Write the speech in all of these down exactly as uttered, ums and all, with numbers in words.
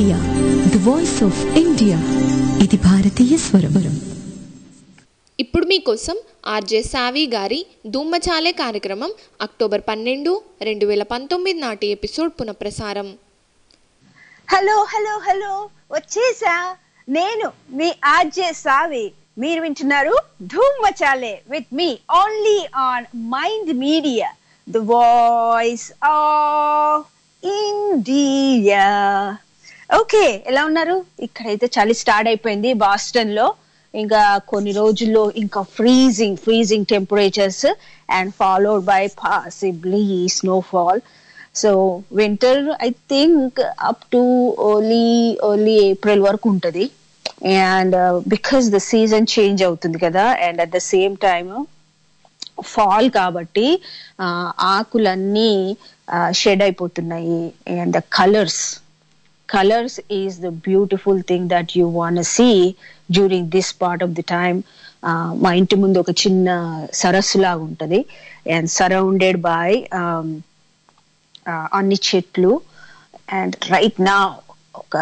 Media, the voice of India. ఇది భారతీయ స్వరం. ఇప్పుడు మీకోసం ఆర్జే సావి గారి దుమ్మచాలే కార్యక్రమం అక్టోబర్ పన్నెండు రెండు వేల పంతొమ్మిది నాటి ఎపిసోడ్ పునఃప్రసారం. హలో హలో హలో వచ్చేసా, నేను మీ ఆర్జే సావి. మీరు వింటున్నారు Dhoom Machale with me only on mind media, the voice of India. Okay, ఎలా ఉన్నారు? ఇక్కడైతే చలి స్టార్ట్ అయిపోయింది బాస్టన్ లో. ఇంకా కొన్ని రోజుల్లో ఇంకా freezing freezing temperatures and followed by possibly snowfall. So winter I think up to early early April వరకు ఉంటుంది. And because the season change అవుతుంది కదా, and at the same time fall కాబట్టి ఆకులన్నీ షెడ్ అయిపోతున్నాయి. And the colours colours is the beautiful thing that you want see during this part of the time. మా ఇంటి ముందు ఒక చిన్న సరస్సు లాగా ఉంటది, అండ్ సరౌండెడ్ బై అన్ని చెట్లు. అండ్ రైట్ నా ఒక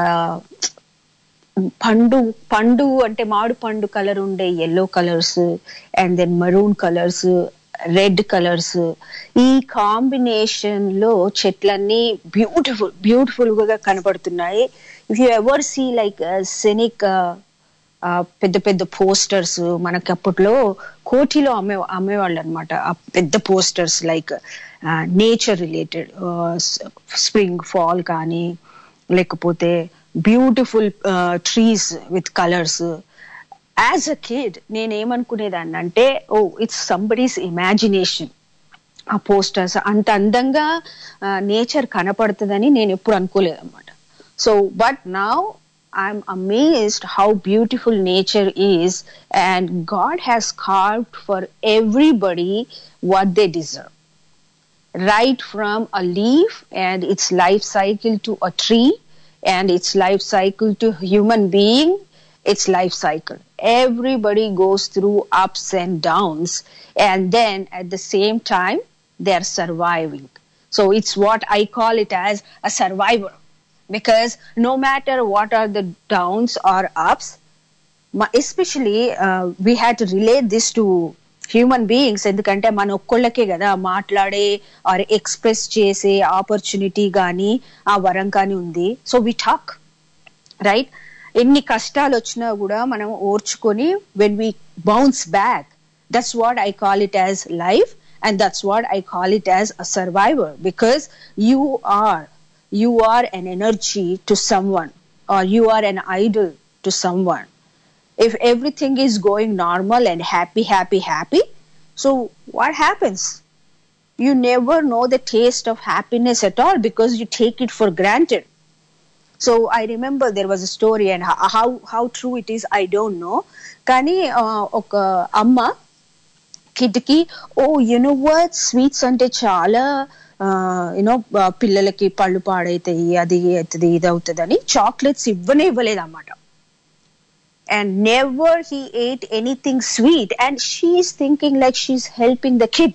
పండు పండు అంటే మామిడి పండు కలర్ ఉండే yellow colours, and then maroon colours, red colours, ఈ కాంబినేషన్ లో చెట్లన్నీ బ్యూటిఫుల్ బ్యూటిఫుల్ గా కనపడుతున్నాయి. If you ever see like scenic పెద్ద పెద్ద పోస్టర్స్, మనకి అప్పట్లో కోటిలో అమ్మే అమ్మేవాళ్ళు అనమాట పెద్ద posters, like nature related spring fall కానీ, లేకపోతే beautiful trees with colours. As a kid నేనేమనుకునేదాన్ని అంటే, ఓ ఇట్స్ సంబడీస్ ఇమాజినేషన్. ఆ పోస్టర్స్ అంత అందంగా నేచర్ కనపడుతుందని నేను ఎప్పుడు అనుకోలేదు అనమాట. So but now I'm amazed how beautiful nature is, and God has carved for everybody what they deserve. Right from a leaf and its life cycle to a tree, and its life cycle to human being, its life cycle. Everybody goes through ups and downs, and then at the same time they are surviving. So it's what I call it as a survivor, because no matter what are the downs or ups, especially uh, we had to relate this to human beings. ఎందుకంటే మన ఒక్కళ్ళకే కదా మాట్లాడే are express చేసే opportunity కానీ ఆ వరం కానీ ఉంది. So we talk, right? ఎన్ని కష్టాలు వచ్చినా కూడా మనం ఓర్చుకొని when we bounce back, that's what I call it as life, and that's what I call it as a survivor. Because you are you are an energy to someone, or you are an idol to someone. If everything is going normal and happy, happy, happy, so what happens? You never know the taste of happiness at all because you take it for granted. So I remember there was a story, and how how true it is I don't know. Kani oka amma kid ki, oh you know what, sweets ante chaala you know pillalaki pallu paadaitayi, adi etadi idi avutadani chocolates ivvane ivvaleda annamata. And never he ate anything sweet, and she's thinking like she's helping the kid.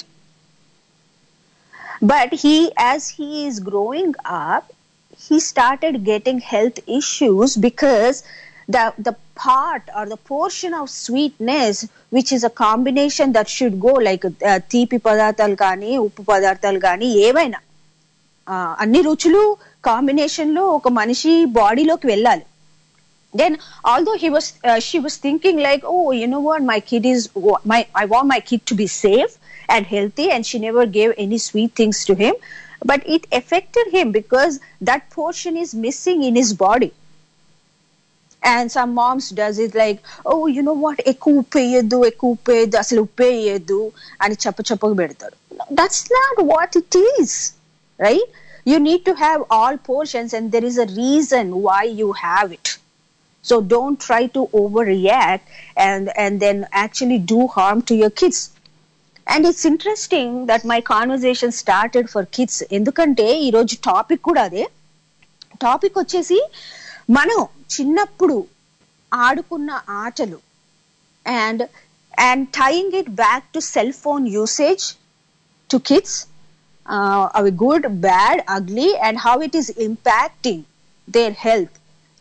But he, as he is growing up, he started getting health issues because the the part or the portion of sweetness, which is a combination that should go like teepi padarthalu gaani uppu padarthalu gaani evaina anni ruchulu combination lo oka manishi body loki vellali. Then although he was uh, she was thinking like, oh you know what, my kid is my I want my kid to be safe and healthy, and she never gave any sweet things to him, but it affected him because that portion is missing in his body. And some moms does it like, oh you know what, ekku uppeyadu ekku uppeyadu asalu uppeyadu ani chappa chappa pedtaru. That's not what it is, right? You need to have all portions, and there is a reason why you have it. So don't try to overreact and and then actually do harm to your kids. And it's interesting that my conversation started for kids. Endukante ee roju topic kuda ade. Topic vachesi మనం చిన్నప్పుడు ఆడుకున్న ఆటలు, and and tying it back to cell phone usage to kids, uh, are good, bad, ugly, and how it is impacting their health.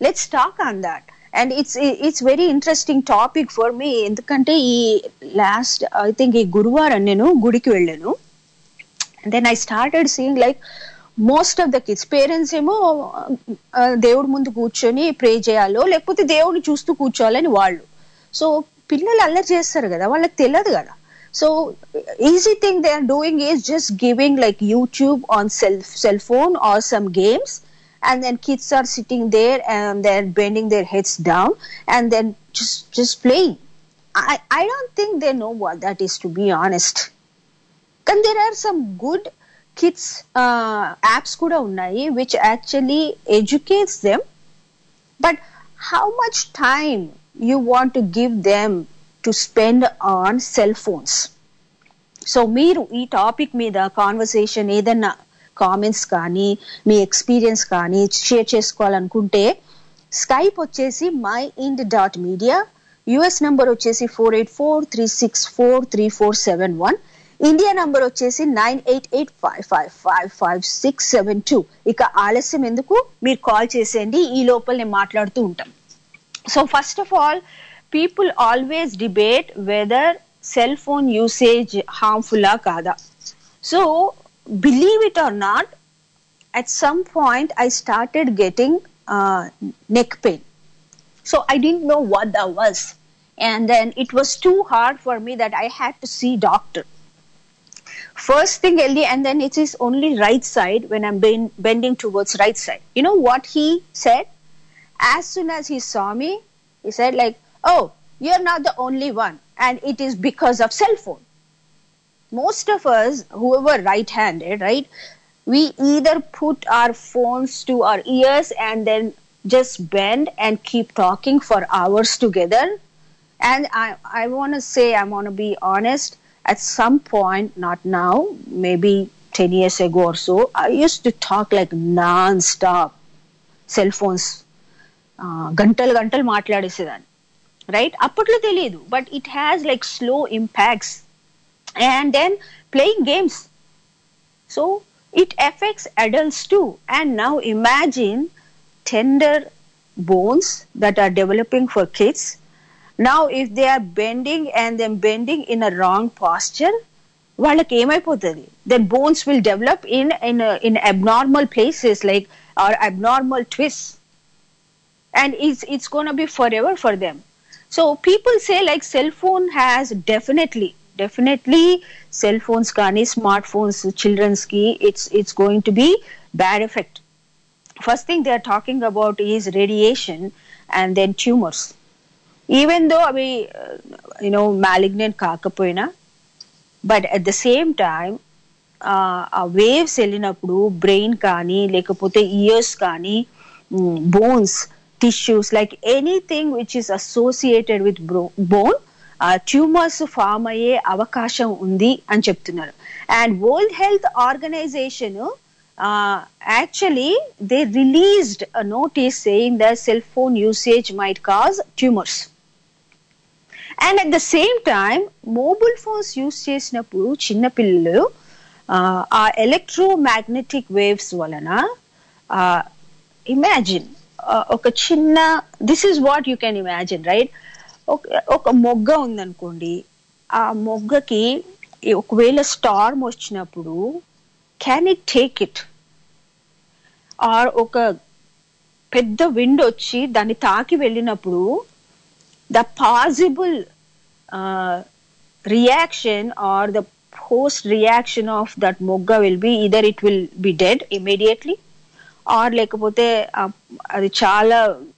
Let's talk on that. And it's it's very interesting topic for me. ఎందుకంటే ఈ last I think ఈ గురువారం నేను గుడికి వెళ్ళాను. Then I started seeing like most of the kids parents ఏమో దేవుడి ముందు కూర్చొని ప్రే చేయాలో లేకపోతే దేవుడిని చూస్తూ కూర్చోవాలని వాళ్ళు. సో పిల్లలు అల్లరి చేస్తారు కదా, వాళ్ళకి తెలియదు కదా. So easy thing they are doing is just giving like YouTube on cell cell phone or some games, and then kids are sitting there and they're bending their heads down and then just just playing. I I don't think they know what that is, to be honest. And there are some good kids uh, apps kuda unnai which actually educates them, but how much time you want to give them to spend on cell phones? So meeru ee topic meeda conversation edanna comments కానీ మీ experience కానీ share చేసుకోవాలనుకుంటే Skype వచ్చేసి mind dot media, US number వచ్చేసి four eight four three six four three four seven one, India number వచ్చేసి nine eight eight five five five five six seven two. ఇక ఆలస్యం ఎందుకు, మీరు call చేసేయండి, ఈ లోపల నేను మాట్లాడుతూ ఉంటాం. So first of all, people always debate whether cell phone usage హార్మ్ఫుల్లా కాదా. So believe it or not, at some point I started getting uh, neck pain. So I didn't know what that was, and then it was too hard for me that I had to see doctor. First thing Ellie, and then it is only right side when I'm ben- bending towards right side. You know what he said? As soon as he saw me, he said like, oh, you're not the only one, and it is because of cell phone. Most of us, whoever right-handed, right, we either put our phones to our ears and then just bend and keep talking for hours together. And I, I want to say, I want to be honest, at some point, not now, maybe ten years ago or so, I used to talk like non-stop. Cell phones, gantal gantal maatladesedan, right? Appatlo teliyadu, but it has like slow impacts. And then playing games, so it affects adults too. And now imagine tender bones that are developing for kids. Now if they are bending and then bending in a wrong posture, వాళ్ళకి ఏమైపోతుంది, then bones will develop in in a, in abnormal places like or abnormal twists, and it's it's going to be forever for them. So people say like cell phone has definitely definitely cell phones kani smartphones children's ki it's it's going to be bad effect. First thing they are talking about is radiation and then tumors, even though avi uh, you know malignant kaakapoyina, but at the same time uh, a waves ellinappudu brain kani lekapothe ears kani um, bones tissues like anything which is associated with bro- bone tumours form అయ్యే అవకాశం ఉంది అని చెప్తున్నారు. And World Health Organization actually they released a notice saying that cell phone usage might cause tumours. And at the same time mobile phones use చేసినప్పుడు చిన్నపిల్లలు ఆ electromagnetic waves వలన imagine ఒక చిన్న, this is what you can imagine right, ఒక మొగ్గ ఉందనుకోండి, ఆ మొగ్గకి ఒకవేళ స్టార్మ్ వచ్చినప్పుడు can it take it, or ఒక పెద్ద విండ్ వచ్చి దాన్ని తాకి వెళ్ళినప్పుడు the possible reaction or the post reaction of that మొగ్గ will be either it will be dead immediately, or లేకపోతే అది చాలా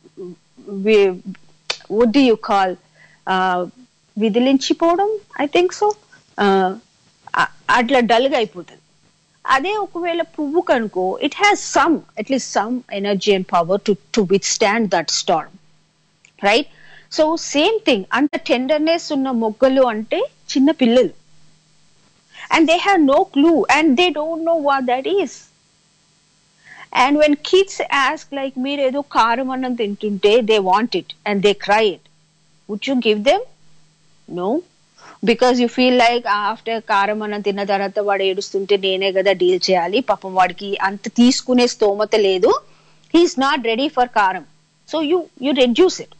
what do you call uh విదిలించిపోవడం, ఐ థింక్ సో, అట్లా డల్ గా అయిపోతుంది. అదే ఒకవేళ పువ్వు కనుకో it has some at least some energy and power to to withstand that storm, right? So same thing, అంత టెండర్నెస్ ఉన్న మొగ్గలు అంటే చిన్న పిల్లలు, and they have no clue and they don't know what that is. And when kids ask like meer edo karam annam tintunte they want it and they cry it, would you give them? No, because you feel like after karam annam tinna tarata vaadu edustunte nene kada deal cheyali, papam vadiki anta teeskune stomata ledu, he is not ready for karam. So you, you reduce it.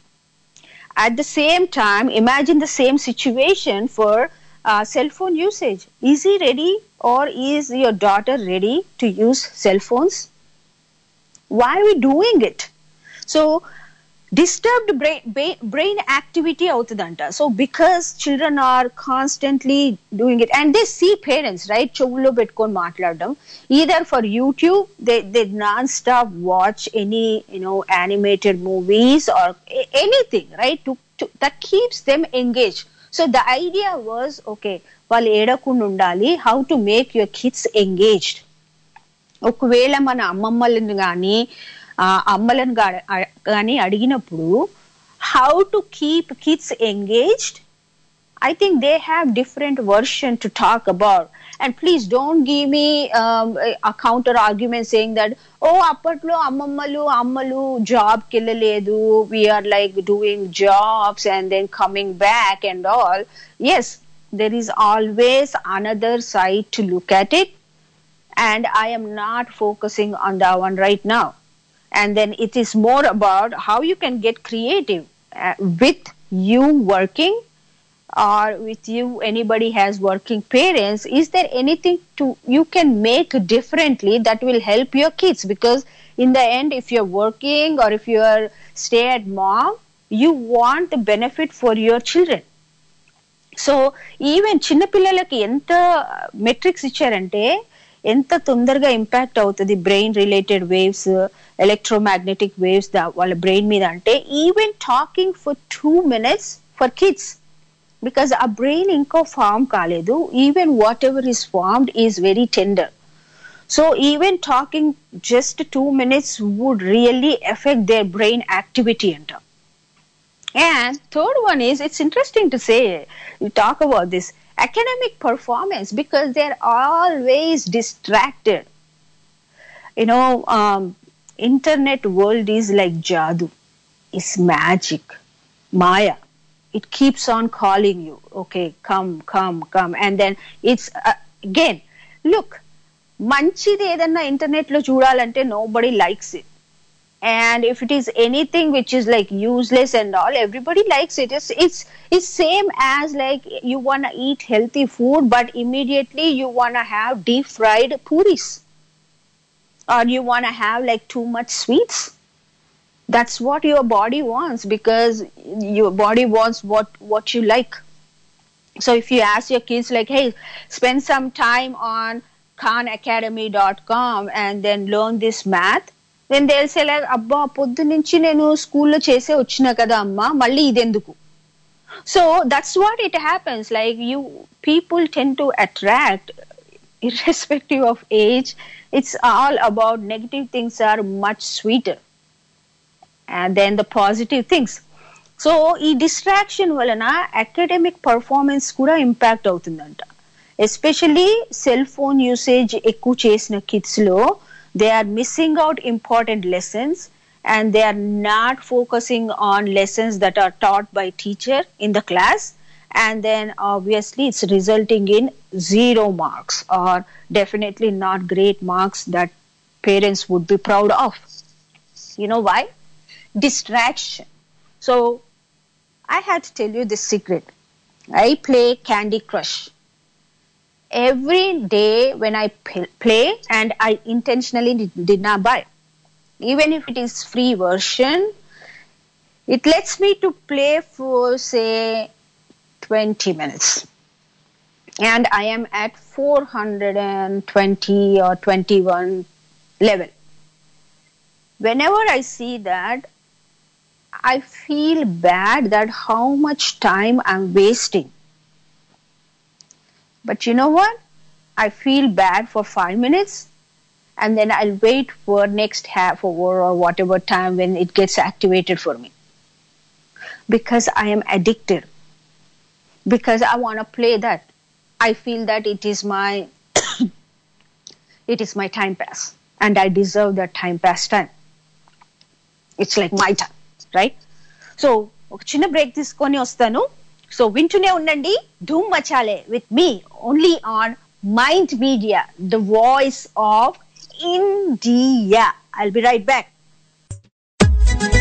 At the same time, imagine the same situation for uh, cell phone usage. Is he ready or is your daughter ready to use cell phones? Why are we doing it? So disturbed brain, brain activity avutadanta. So because children are constantly doing it and they see parents, right, చెవుల్లో పెట్టుకొని మాట్లాడడం, either for YouTube they they non-stop watch any, you know, animated movies or a- anything, right, to, to that keeps them engaged. So the idea was, okay, వాళ్ళు ఏడకుండా ఉండాలి, how to make your kids engaged. ఒకవేళ మన అమ్మమ్మలను కానీ అమ్మలను కానీ అడిగినప్పుడు how to keep kids engaged, I think they have different version to talk about. And please don't give me um, a counter argument saying that, oh, appatlo ammammalu ammalu job kellaledu, we are like doing jobs and then coming back and all. Yes, there is always another side to look at it, and I am not focusing on that one right now. And then it is more about how you can get creative uh, with you working or with you, anybody has working parents. Is there anything to you can make differently that will help your kids? Because in the end, if you're working or if you are stay at mom, you want the benefit for your children. So even చిన్న పిల్లలకి ఎంత metrics ఇచ్చారంటే ఎంత తొందరగా impact అవుతుంది brain related waves, electromagnetic waves వాళ్ళ brain మీద అంటే, even talking for two minutes for kids, because ఆ బ్రెయిన్ ఇంకా ఫార్మ్ కాలేదు, even whatever is formed is very tender. So even talking just two minutes would really affect their brain activity అంట. And third one is, it's interesting to say, you talk about this academic performance, because they're always distracted. You know, um, internet world is like jadoo. It's magic, Maya. It keeps on calling you. Okay, come, come, come. And then it's, uh, again, look, manchidi edanna internet lo chudalante nobody likes it. And if it is anything which is like useless and all, everybody likes it. It's it's it's same as like you want to eat healthy food, but immediately you want to have deep fried puris, or you want to have like too much sweets. That's what your body wants, because your body wants what what you like. So if you ask your kids like, hey, spend some time on khan academy dot com and then learn this math, then they'll say like, అబ్బా పొద్దు నుంచి నేను స్కూల్లో చేసే వచ్చినా కదా అమ్మా, మళ్ళీ ఇదెందుకు? So that's what it happens. Like you, people tend to attract irrespective of age. It's all about negative things are much sweeter and then the positive things. So ఈ distraction వలన academic performance కూడా impact అవుతుందంట. Especially cell phone usage ఎక్కువ చేసిన kids లో they are missing out important lessons, and they are not focusing on lessons that are taught by teacher in the class, and then obviously it's resulting in zero marks, or definitely not great marks that parents would be proud of. You know why? Distraction. So I had to tell you this secret. I play Candy Crush every day when I play, and I intentionally did, did not buy. Even if it is free version, it lets me to play for say twenty minutes, and I am at four hundred twenty or twenty-one level. Whenever I see that, I feel bad that how much time I'm wasting. But you know what? I feel bad for five minutes, and then I'll wait for next half hour or whatever time when it gets activated for me. Because I am addicted. Because I want to play that. I feel that it is my it is my time pass, and I deserve that time pass time. It's like my time, right? So, ఒక చిన్న break తీసుకొని వస్తాను. So వింటూనే ఉండండి Dhoom Machale with me only on mind media, the voice of India. I'll be right back.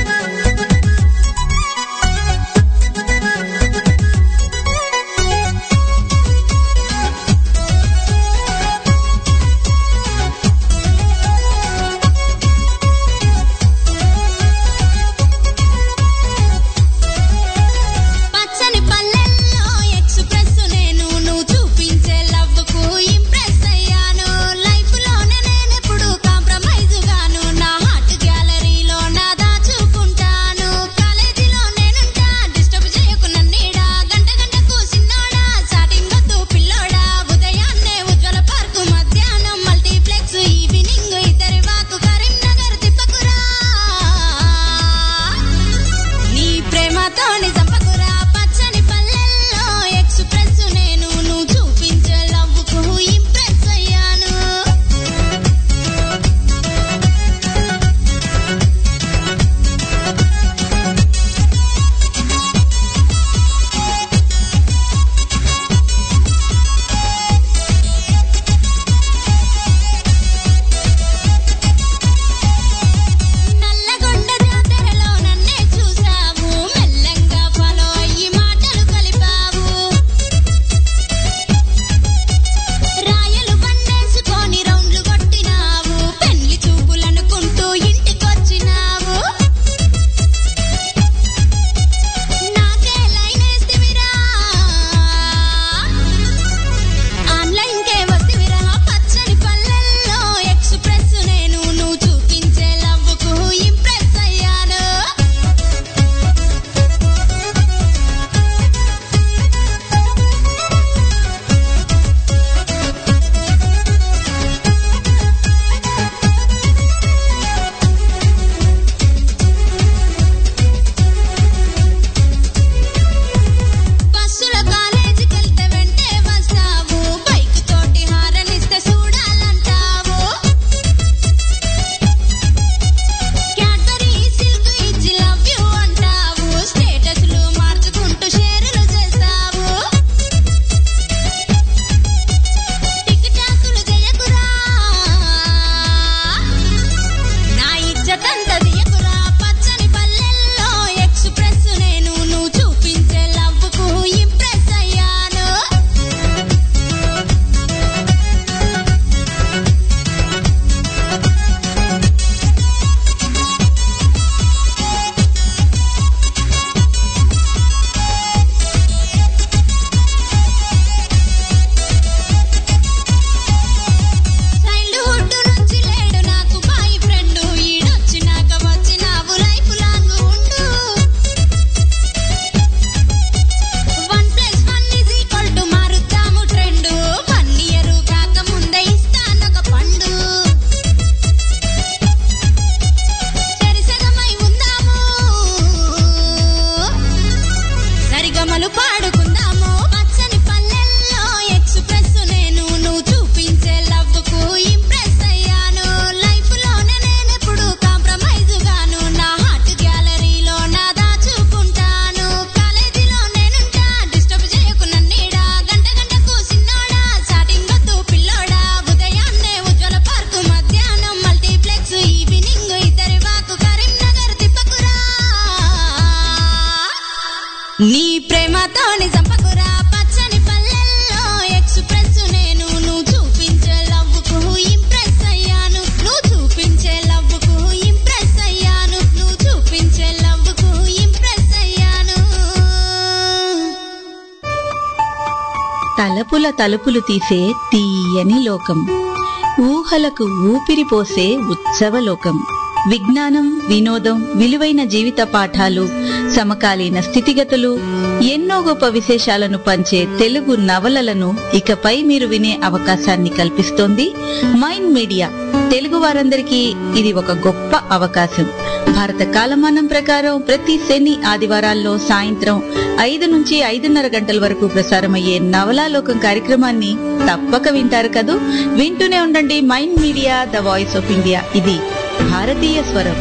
వలపుల తలుపులు తీసే తీయని లోకం, ఊహలకు ఊపిరిపోసే ఉత్సవలోకం. విజ్ఞానం, వినోదం, విలువైన జీవిత పాఠాలు, సమకాలీన స్థితిగతులు, ఎన్నో గొప్ప విశేషాలను పంచే తెలుగు నవలలను ఇకపై మీరు వినే అవకాశాన్ని కల్పిస్తోంది మైండ్ మీడియా. తెలుగు వారందరికీ ఇది ఒక గొప్ప అవకాశం. భారత కాలమానం ప్రకారం ప్రతి శని ఆదివారాల్లో సాయంత్రం ఐదు నుంచి ఐదున్నర గంటల వరకు ప్రసారమయ్యే నవలాలోకం కార్యక్రమాన్ని తప్పక వింటారు కదూ. వింటూనే ఉండండి mind media, the voice of India. ఇది భారతీయ స్వరం.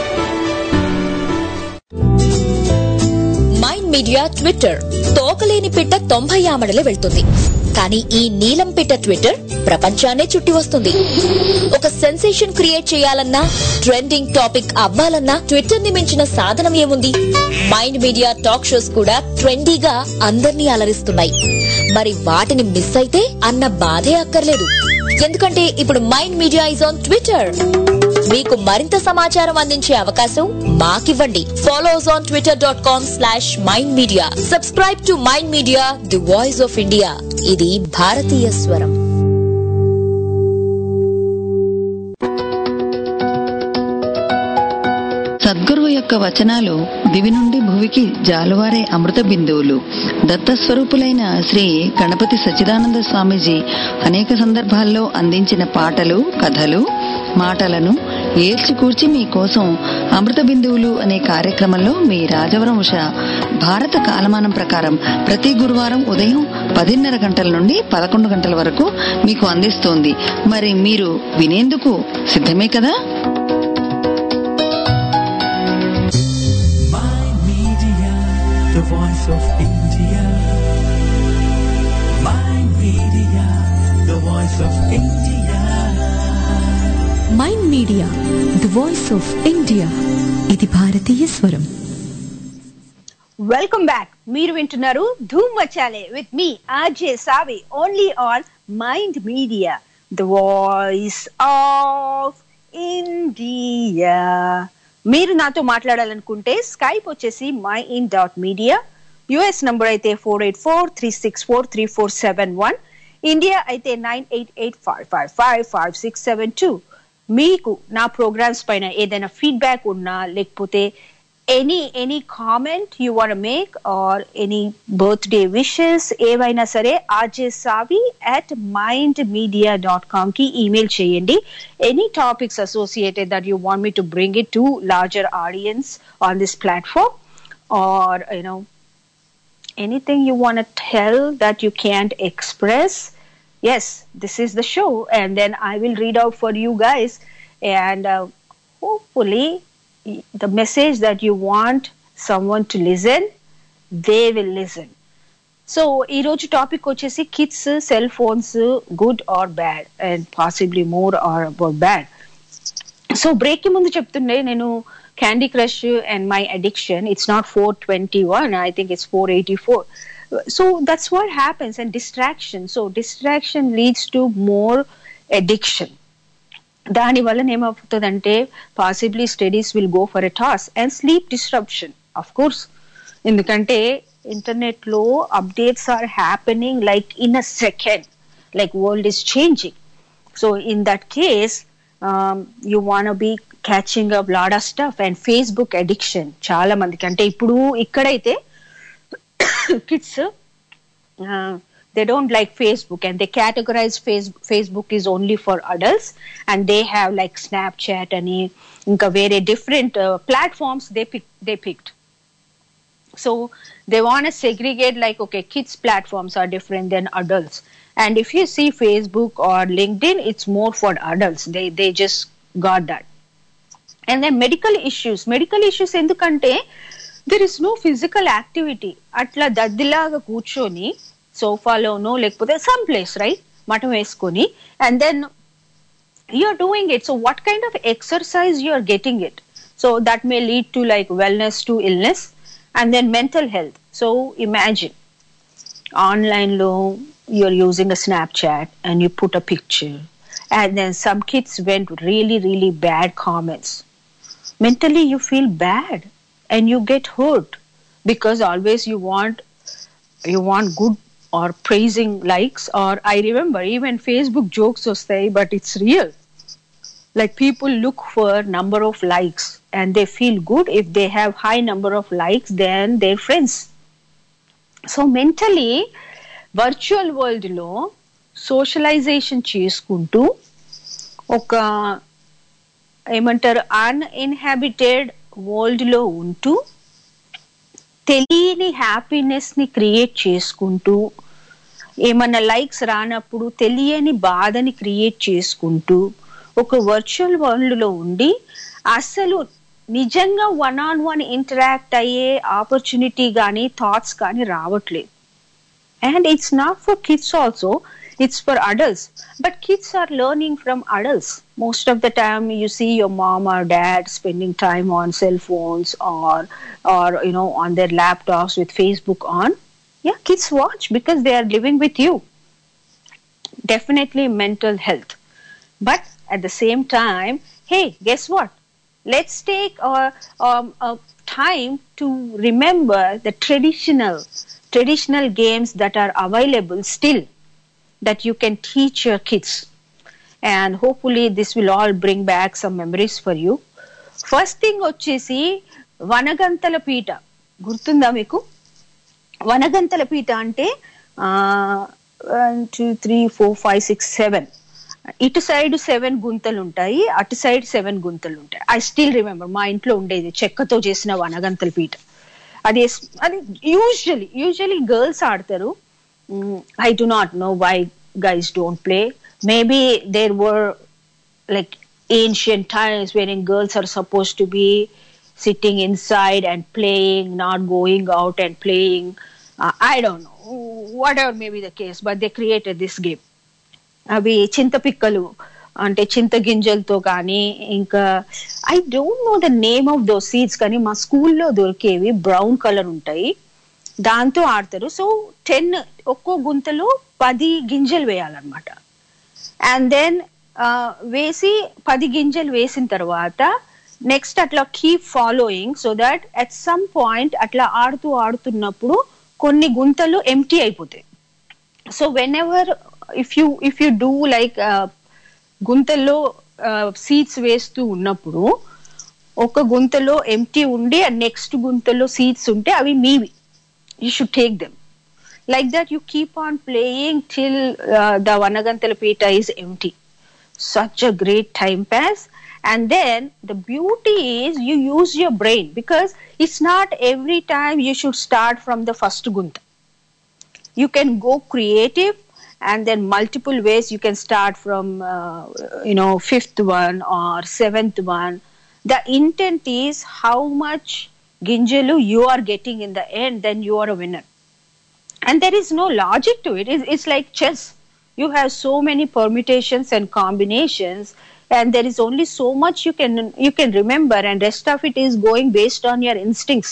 Mind media Twitter. తోకలేని పిట్ట తొంభై ఆమడలే వెళ్తుంది, కానీ ఈ నీలం పిట్ట ట్విట్టర్ ప్రపంచాన్నే చుట్టి వస్తుంది. ఒక సెన్సేషన్ క్రియేట్ చేయాలన్నా, ట్రెండింగ్ టాపిక్ అవ్వాలన్నా ట్విట్టర్ ని మించిన సాధనం ఏముంది? మైండ్ మీడియా టాక్ షోస్ కూడా ట్రెండీగా అందర్నీ అలరిస్తున్నాయి. మరి వాటిని మిస్ అయితే అన్న బాధే అక్కర్లేదు, ఎందుకంటే ఇప్పుడు mind media is on Twitter. మీకు మరింత సమాచారం అందించే అవకాశం మాకివ్వండి. Follows on Twitter dot com slash mind media. Subscribe to mind media, the voice of India. ఇది భారతీయ స్వరం. సద్గురువు యొక్క వచనాలు దివి నుండి భువికి జాలువారే అమృత బిందువులు. దత్తస్వరూపులైన శ్రీ గణపతి సచ్చిదానంద స్వామీజీ అనేక సందర్భాల్లో అందించిన పాటలు, కథలు, మాటలను ఏల్చికూర్చి మీకోసం అమృత బిందువులు అనే కార్యక్రమంలో మీ రాజవరం ఉష భారత కాలమానం ప్రకారం ప్రతి గురువారం ఉదయం పదిన్నర గంటల నుండి పదకొండు గంటల వరకు మీకు అందిస్తోంది. మరి మీరు వినేందుకు సిద్ధమే కదా? The voice of India. Mind Media, the voice of India. Mind media, the voice of India. ఇది భారతీయ స్వరం. Welcome back. మీరు వింటున్నారు Dhoom Machale with me RJ Savi, only on mind media, the voice of India. మీరు నాతో మాట్లాడాలనుకుంటే స్కైప్ వచ్చేసి mind dot media, US number అయితే four eight four three six four three four seven one, India అయితే nine eight eight five five five five six seven two. మీకు నా programmes పైన ఏదైనా ఫీడ్బ్యాక్ ఉన్నా, లేకపోతే any any comment you want make or any birthday wishes ఏవైనా సరే RJ Savi at mind media dot com కి ఈమెయిల్ చేయండి. Any topics associated that you want me to bring it to larger audience on this platform, or you know anything you want to tell that you can't express, yes, this is the show, and then I will read out for you guys, and uh, hopefully the message that you want someone to listen, they will listen. So ee roju topic vachesi kids cell phones, good or bad, and possibly more or about bad. So break ki mundu cheptunde nenu Candy Crush and my addiction, it's not four twenty-one, I think it's four eighty-four. So that's what happens, and distraction. So distraction leads to more addiction. Dani valla em avutadante possibly studies will go for a toss, and sleep disruption, of course, endukante internet lo updates are happening like in a second, like world is changing. So in that case, um, you want to be catching up lot of stuff, and Facebook addiction చాలా మందికి. అంటే ఇప్పుడు ఇక్కడైతే kids uh, they don't like Facebook, and they categorize Facebook Facebook is only for adults, and they have like Snapchat and ఇంకా వేరే different uh, platforms they pick, they picked. So they want to segregate like, okay, kids platforms are different than adults, and if you see Facebook or LinkedIn, it's more for adults. They they just got that. And then medical issues medical issues endukante there is no physical activity. Atla daddilaga కూర్చొని సోఫాలోనో లేకపోతే some place, right, మఠం వేసుకొని, and then you are doing it. So what kind of exercise you are getting it? So that may lead to like wellness to illness, and then mental health. So imagine online lo you're using a Snapchat and you put a picture, and then some kids went really really bad comments. Mentally you feel bad and you get hurt, because always you want you want good or praising likes, or I remember even Facebook jokes vastay, but it's real. Like people look for number of likes and they feel good if they have high number of likes than their friends. So mentally virtual world లో socialisation చేసుకుంటూ ఒక ఏమంటారు uninhabited world లో ఉంటూ తెలియని happiness ని create చేసుకుంటూ ఏమన్నా లైక్స్ రానప్పుడు తెలియని బాధని క్రియేట్ చేసుకుంటూ ఒక వర్చువల్ వరల్డ్ లో ఉండి అసలు నిజంగా వన్ ఆన్ వన్ ఇంటరాక్ట్ అయ్యే ఆపర్చునిటీ కానీ థాట్స్ కానీ రావట్లేదు. And it's not for kids also, it's for adults, but kids are learning from adults. Most of the time you see your mom or dad spending time on cell phones or or you know on their laptops with Facebook on. Yeah, kids watch because they are living with you. Definitely mental health, but at the same time, hey, guess what, let's take a, um, a time to remember the traditional traditional games that are available still, that you can teach your kids, and hopefully this will all bring back some memories for you. First thing వచ్చేసి వనగంతల పీట గుర్తుందా మీకు? వనగంతల పీట అంటే one two three four five six seven, ఇటు side seven గుంతలు ఉంటాయి, అటు సైడ్ సెవెన్ గుంతలు ఉంటాయి. ఐ స్టిల్ రిమెంబర్, మా ఇంట్లో ఉండేది చెక్కతో చేసిన వనగంతల పీట. అది అది యూజువలీ యూజువలీ గర్ల్స్ ఆడతారు. Mm, I do not know why guys don't play. Maybe there were like ancient times wherein girls are supposed to be sitting inside and playing, not going out and playing. Uh, I don't know. Whatever may be the case, but they created this game. అవి చింతపిక్కలు అంటే చింత గింజలతో కానీ ఇంకా I don't know the name of those seeds, కానీ మా స్కూల్లో దొరికేవి బ్రౌన్ కలర్ ఉంటాయి, దాంతో ఆడతారు. సో టెన్ ఒక్కో గుంతలో పది గింజలు వేయాలన్నమాట. అండ్ దెన్ వేసి పది గింజలు వేసిన తర్వాత నెక్స్ట్ అట్లా keep following, so that at some point అట్లా ఆడుతూ ఆడుతున్నప్పుడు కొన్ని గుంతలు ఎంటీ అయిపోతాయి. So whenever if you if you do like గుంతల్లో సీడ్స్ వేస్తూ ఉన్నప్పుడు ఒక గుంతలో ఎంటీ ఉండి నెక్స్ట్ గుంతలో సీడ్స్ ఉంటే అవి మీవి, you should take them. Like that you keep on playing till uh, the Vanagantala Pita is empty. Such a great time pass. And then the beauty is you use your brain, because it's not every time you should start from the first gunta. You can go creative, and then multiple ways you can start from uh, you know fifth one or seventh one. The intent is how much ginjalu you are getting in the end, then you are a winner. And there is no logic to it. It's, it's like chess. You have so many permutations and combinations, and there is only so much you can you can remember, and rest of it is going based on your instincts,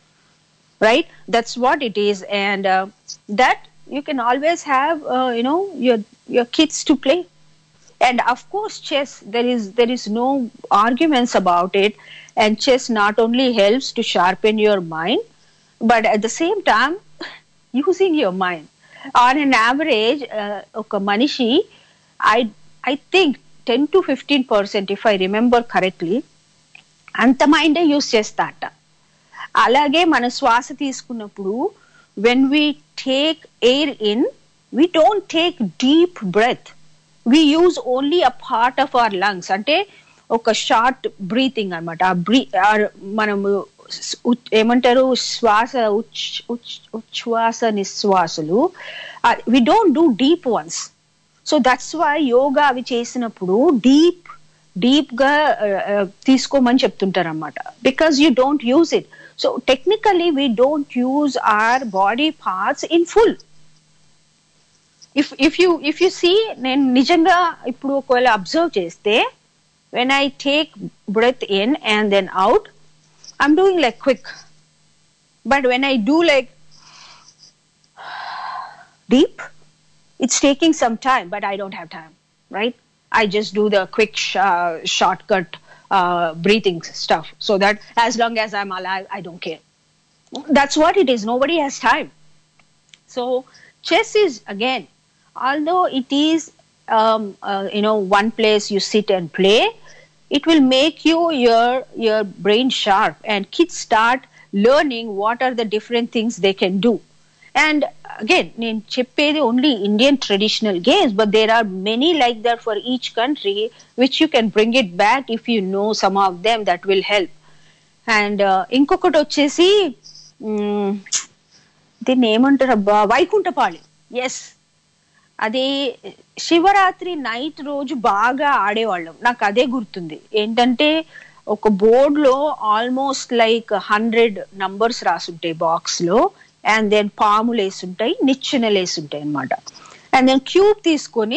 right? That's what it is. And uh, that you can always have uh, you know your your kids to play. And of course chess, there is there is no arguments about it. And chess not only helps to sharpen your mind, but at the same time using your mind. On an average, uh, oka manishi, I I think ten to fifteen percent, if I remember correctly, anta mind use chestata. Alage mana swasa teeskunnappudu, when we take air in, we don't take deep breath. We use only a part of our lungs. Ante ఒక short breathing అనమాట. ఆ బ్రీ మనము ఏమంటారు శ్వాస ఉచ్ఛ్వాస నిశ్వాసలు, we don't do deep ones. So that's why yoga అవి చేసినప్పుడు డీప్ డీప్ గా తీసుకోమని చెప్తుంటారు అనమాట, because you don't use it. So technically we don't use our body parts in full. If if you if you see, నేను నిజంగా ఇప్పుడు ఒకవేళ అబ్జర్వ్ చేస్తే, when I take breath in and then out, I'm doing like quick. But when I do like deep, it's taking some time, but I don't have time, right? I just do the quick sh- uh, shortcut uh, breathing stuff, so that as long as I'm alive, I don't care. That's what it is. Nobody has time. So chess is, again, although it is um, uh, you know one place you sit and play, it will make you your your brain sharp, and kids start learning what are the different things they can do. And again, నేను చెప్పేది only Indian traditional games, but there are many like that for each country, which you can bring it back if you know some of them, that will help. And uh, ఇంకొకటి వచ్చేసి దీన్ని ఏమంటారు అబ్బా, వైకుంఠపాళి. Yes, అది Shivaratri night రోజు బాగా ఆడేవాళ్ళం. నాకు అదే గుర్తుంది. ఏంటంటే ఒక బోర్డ్ లో ఆల్మోస్ట్ లైక్ హండ్రెడ్ నంబర్స్ రాసుంటాయి బాక్స్ లో, అండ్ దెన్ పాములు వేసుంటాయి, నిచ్చెనలు వేసుంటాయి అనమాట. అండ్ దెన్ క్యూబ్ తీసుకొని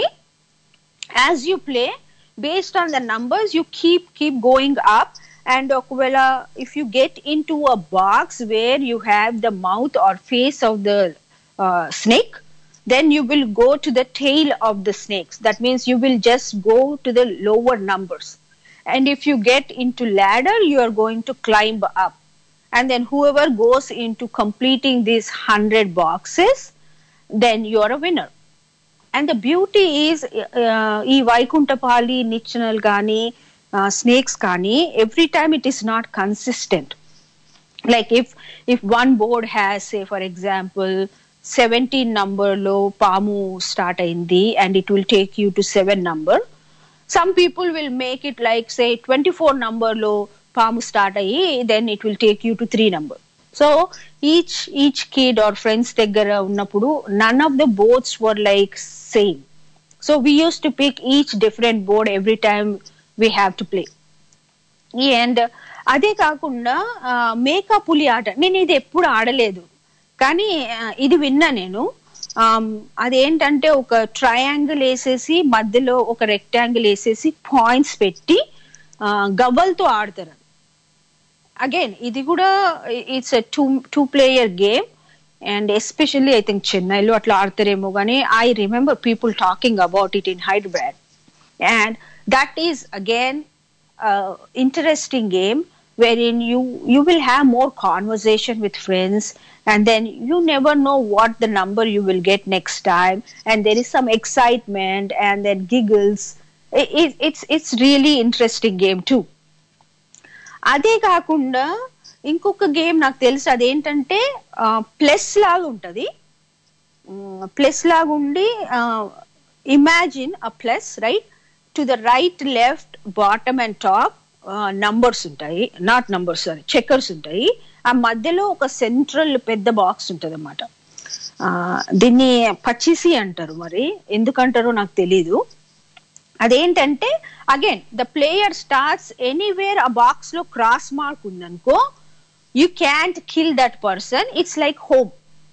as you play based on the numbers you keep keep going up. And ఒకవేళ if you get into a box where you have the mouth or face of the uh, snake, then you will go to the tail of the snakes. That means you will just go to the lower numbers. And if you get into ladder, you are going to climb up. And then whoever goes into completing these hundred boxes, then you are a winner. And the beauty is, uh, ee Vaikuntapali, Nichanal Gani, Uh, snakes kani, every time it is not consistent. Like if if one board has, say for example, seventeen number lo pamu start ayindi and it will take you to seven number, some people will make it like say twenty-four number lo pamu start ayi, then it will take you to three number. So each each kid or friends daggara unnappudu none of the boards were like same, so we used to pick each different board every time we have to play. And అదే కాకుండా మేకా పులి ఆట, నేను ఇది ఎప్పుడు ఆడలేదు, కానీ ఇది విన్నా నేను. అదేంటంటే ఒక ట్రయాంగిల్ వేసేసి మధ్యలో ఒక రెక్టాంగిల్ వేసేసి పాయింట్స్ పెట్టి గవ్వలతో ఆడతారు. అగైన్ ఇది కూడా it's two two player game, and especially I think చెన్నైలో అట్లా ఆడతారేమో, కానీ I remember people talking about it in Hyderabad. And that is again uh, interesting game wherein you you will have more conversation with friends, and then you never know what the number you will get next time, and there is some excitement and then giggles. It, it, it's it's really interesting game too. అదే కాకుండా ఇంకొక game నాకు తెలుసు, అదేంటంటే plus లాగా ఉంటది. Plus లాగా ఉండి imagine a plus, right? To the right, left, bottom and top uh, numbers ఉంటాయి, నాట్ నంబర్స్, సారీ చెక్కర్స్ ఉంటాయి. ఆ మధ్యలో ఒక సెంట్రల్ పెద్ద బాక్స్ ఉంటుంది అన్నమాట. దీన్ని పచ్చిసి అంటారు, మరి ఎందుకంటారో నాకు తెలీదు. అదేంటంటే again the player starts anywhere, ఆ బాక్స్ లో క్రాస్ మార్క్ ఉందనుకో, you can't kill that person, it's like home.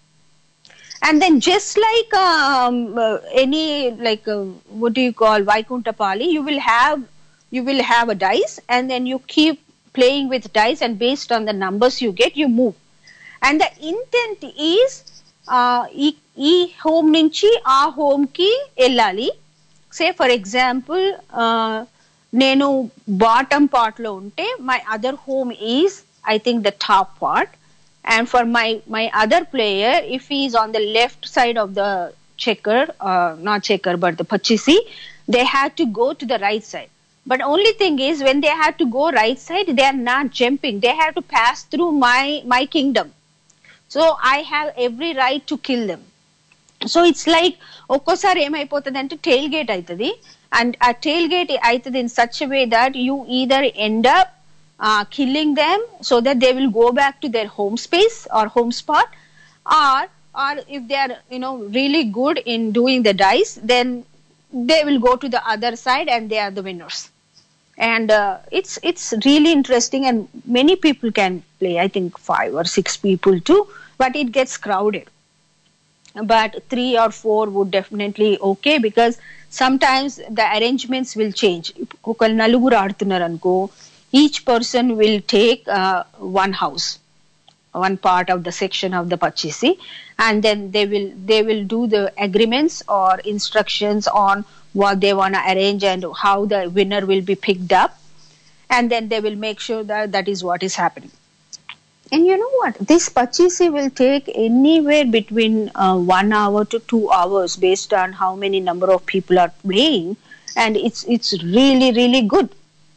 And then just like um, uh, any like uh, what do you call Vaikuntapali, you will have you will have a dice, and then you keep playing with dice, and based on the numbers you get, you move. And the intent is uh, ee home nunchi aa home ki ellali. Say for example, uh, nenu bottom part lo unte, my other home is I think the top part. And for my my other player, if he is on the left side of the checker, uh, not checker but the pachisi, they have to go to the right side. But only thing is, when they have to go right side, they are not jumping. They have to pass through my my kingdom. So I have every right to kill them. So it's like ఒక్కోసారి ఏమైపోతుందంటే tail gate అవుతుంది, అండ్ ఆ tail gate అవుతుంది in such a way that you either end up Uh, killing them so that they will go back to their home space or home spot, or or if they are you know really good in doing the dice, then they will go to the other side and they are the winners. And uh, it's it's really interesting, and many people can play. I think five or six people too, but it gets crowded. But three or four would definitely okay, because sometimes the arrangements will change. Okal naluguru adutunnaru anko, each person will take uh, one house, one part of the section of the pachisi, and then they will they will do the agreements or instructions on what they want to arrange and how the winner will be picked up, and then they will make sure that that is what is happening. And you know what? This pachisi will take anywhere between uh, one hour to two hours based on how many number of people are playing, and it's it's really really good,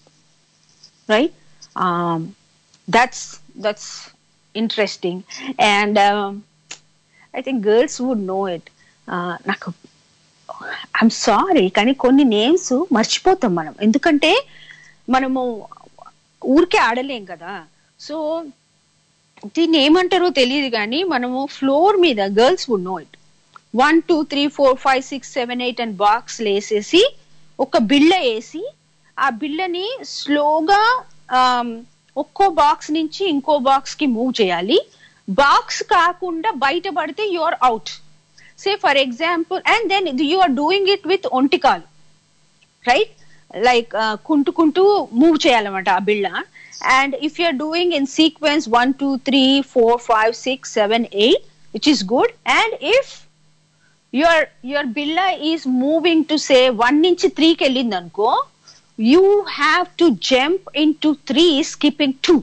right? Um, that's that's interesting, and um, I think girls would know it. Uh, నాకు I'm sorry కానీ కొన్ని names మర్చిపోతాం మనం, ఎందుకంటే మనము ఊరికే ఆడలేం కదా. So దీన్ని ఏమంటారో తెలియదు కానీ మనము ఫ్లోర్ మీద girls would know it. One two three four five six seven eight and box వేసేసి ఒక బిళ్ళ వేసి ఆ బిళ్ళని స్లోగా ఒక్కో బాక్స్ నుంచి ఇంకో బాక్స్ కి మూవ్ చేయాలి. బాక్స్ కాకుండా బయట పడితే you are out. Say for example, and then you are doing it with ఒంటికాలు, రైట్? లైక్ కుంటుకుంటూ మూవ్ చేయాలన్నమాట ఆ బిళ్ళ. And if you're doing in sequence one, two, three, four, five, six, seven, eight, which is good. And if your your billa is moving to say one inch three kellindanko, you have to jump into three, skipping two.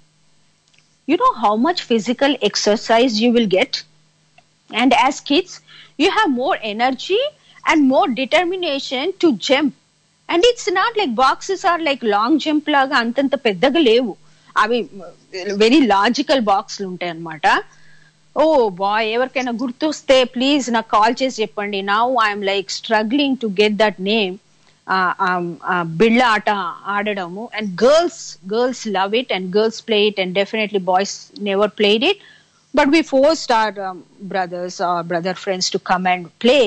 You know how much physical exercise you will get? And as kids, you have more energy and more determination to jump. And it's not like boxes are like long jump laga antanta peddaga levu, avi very logical box lu untayi annamata. Oh boy, everkaina gurtoste please na call chesi cheppandi. Now I am like struggling to get that name. uh, um, uh, billa aata aadadamu, and girls girls love it and girls play it, and definitely boys never played it, but we forced our um, brothers or brother friends to come and play.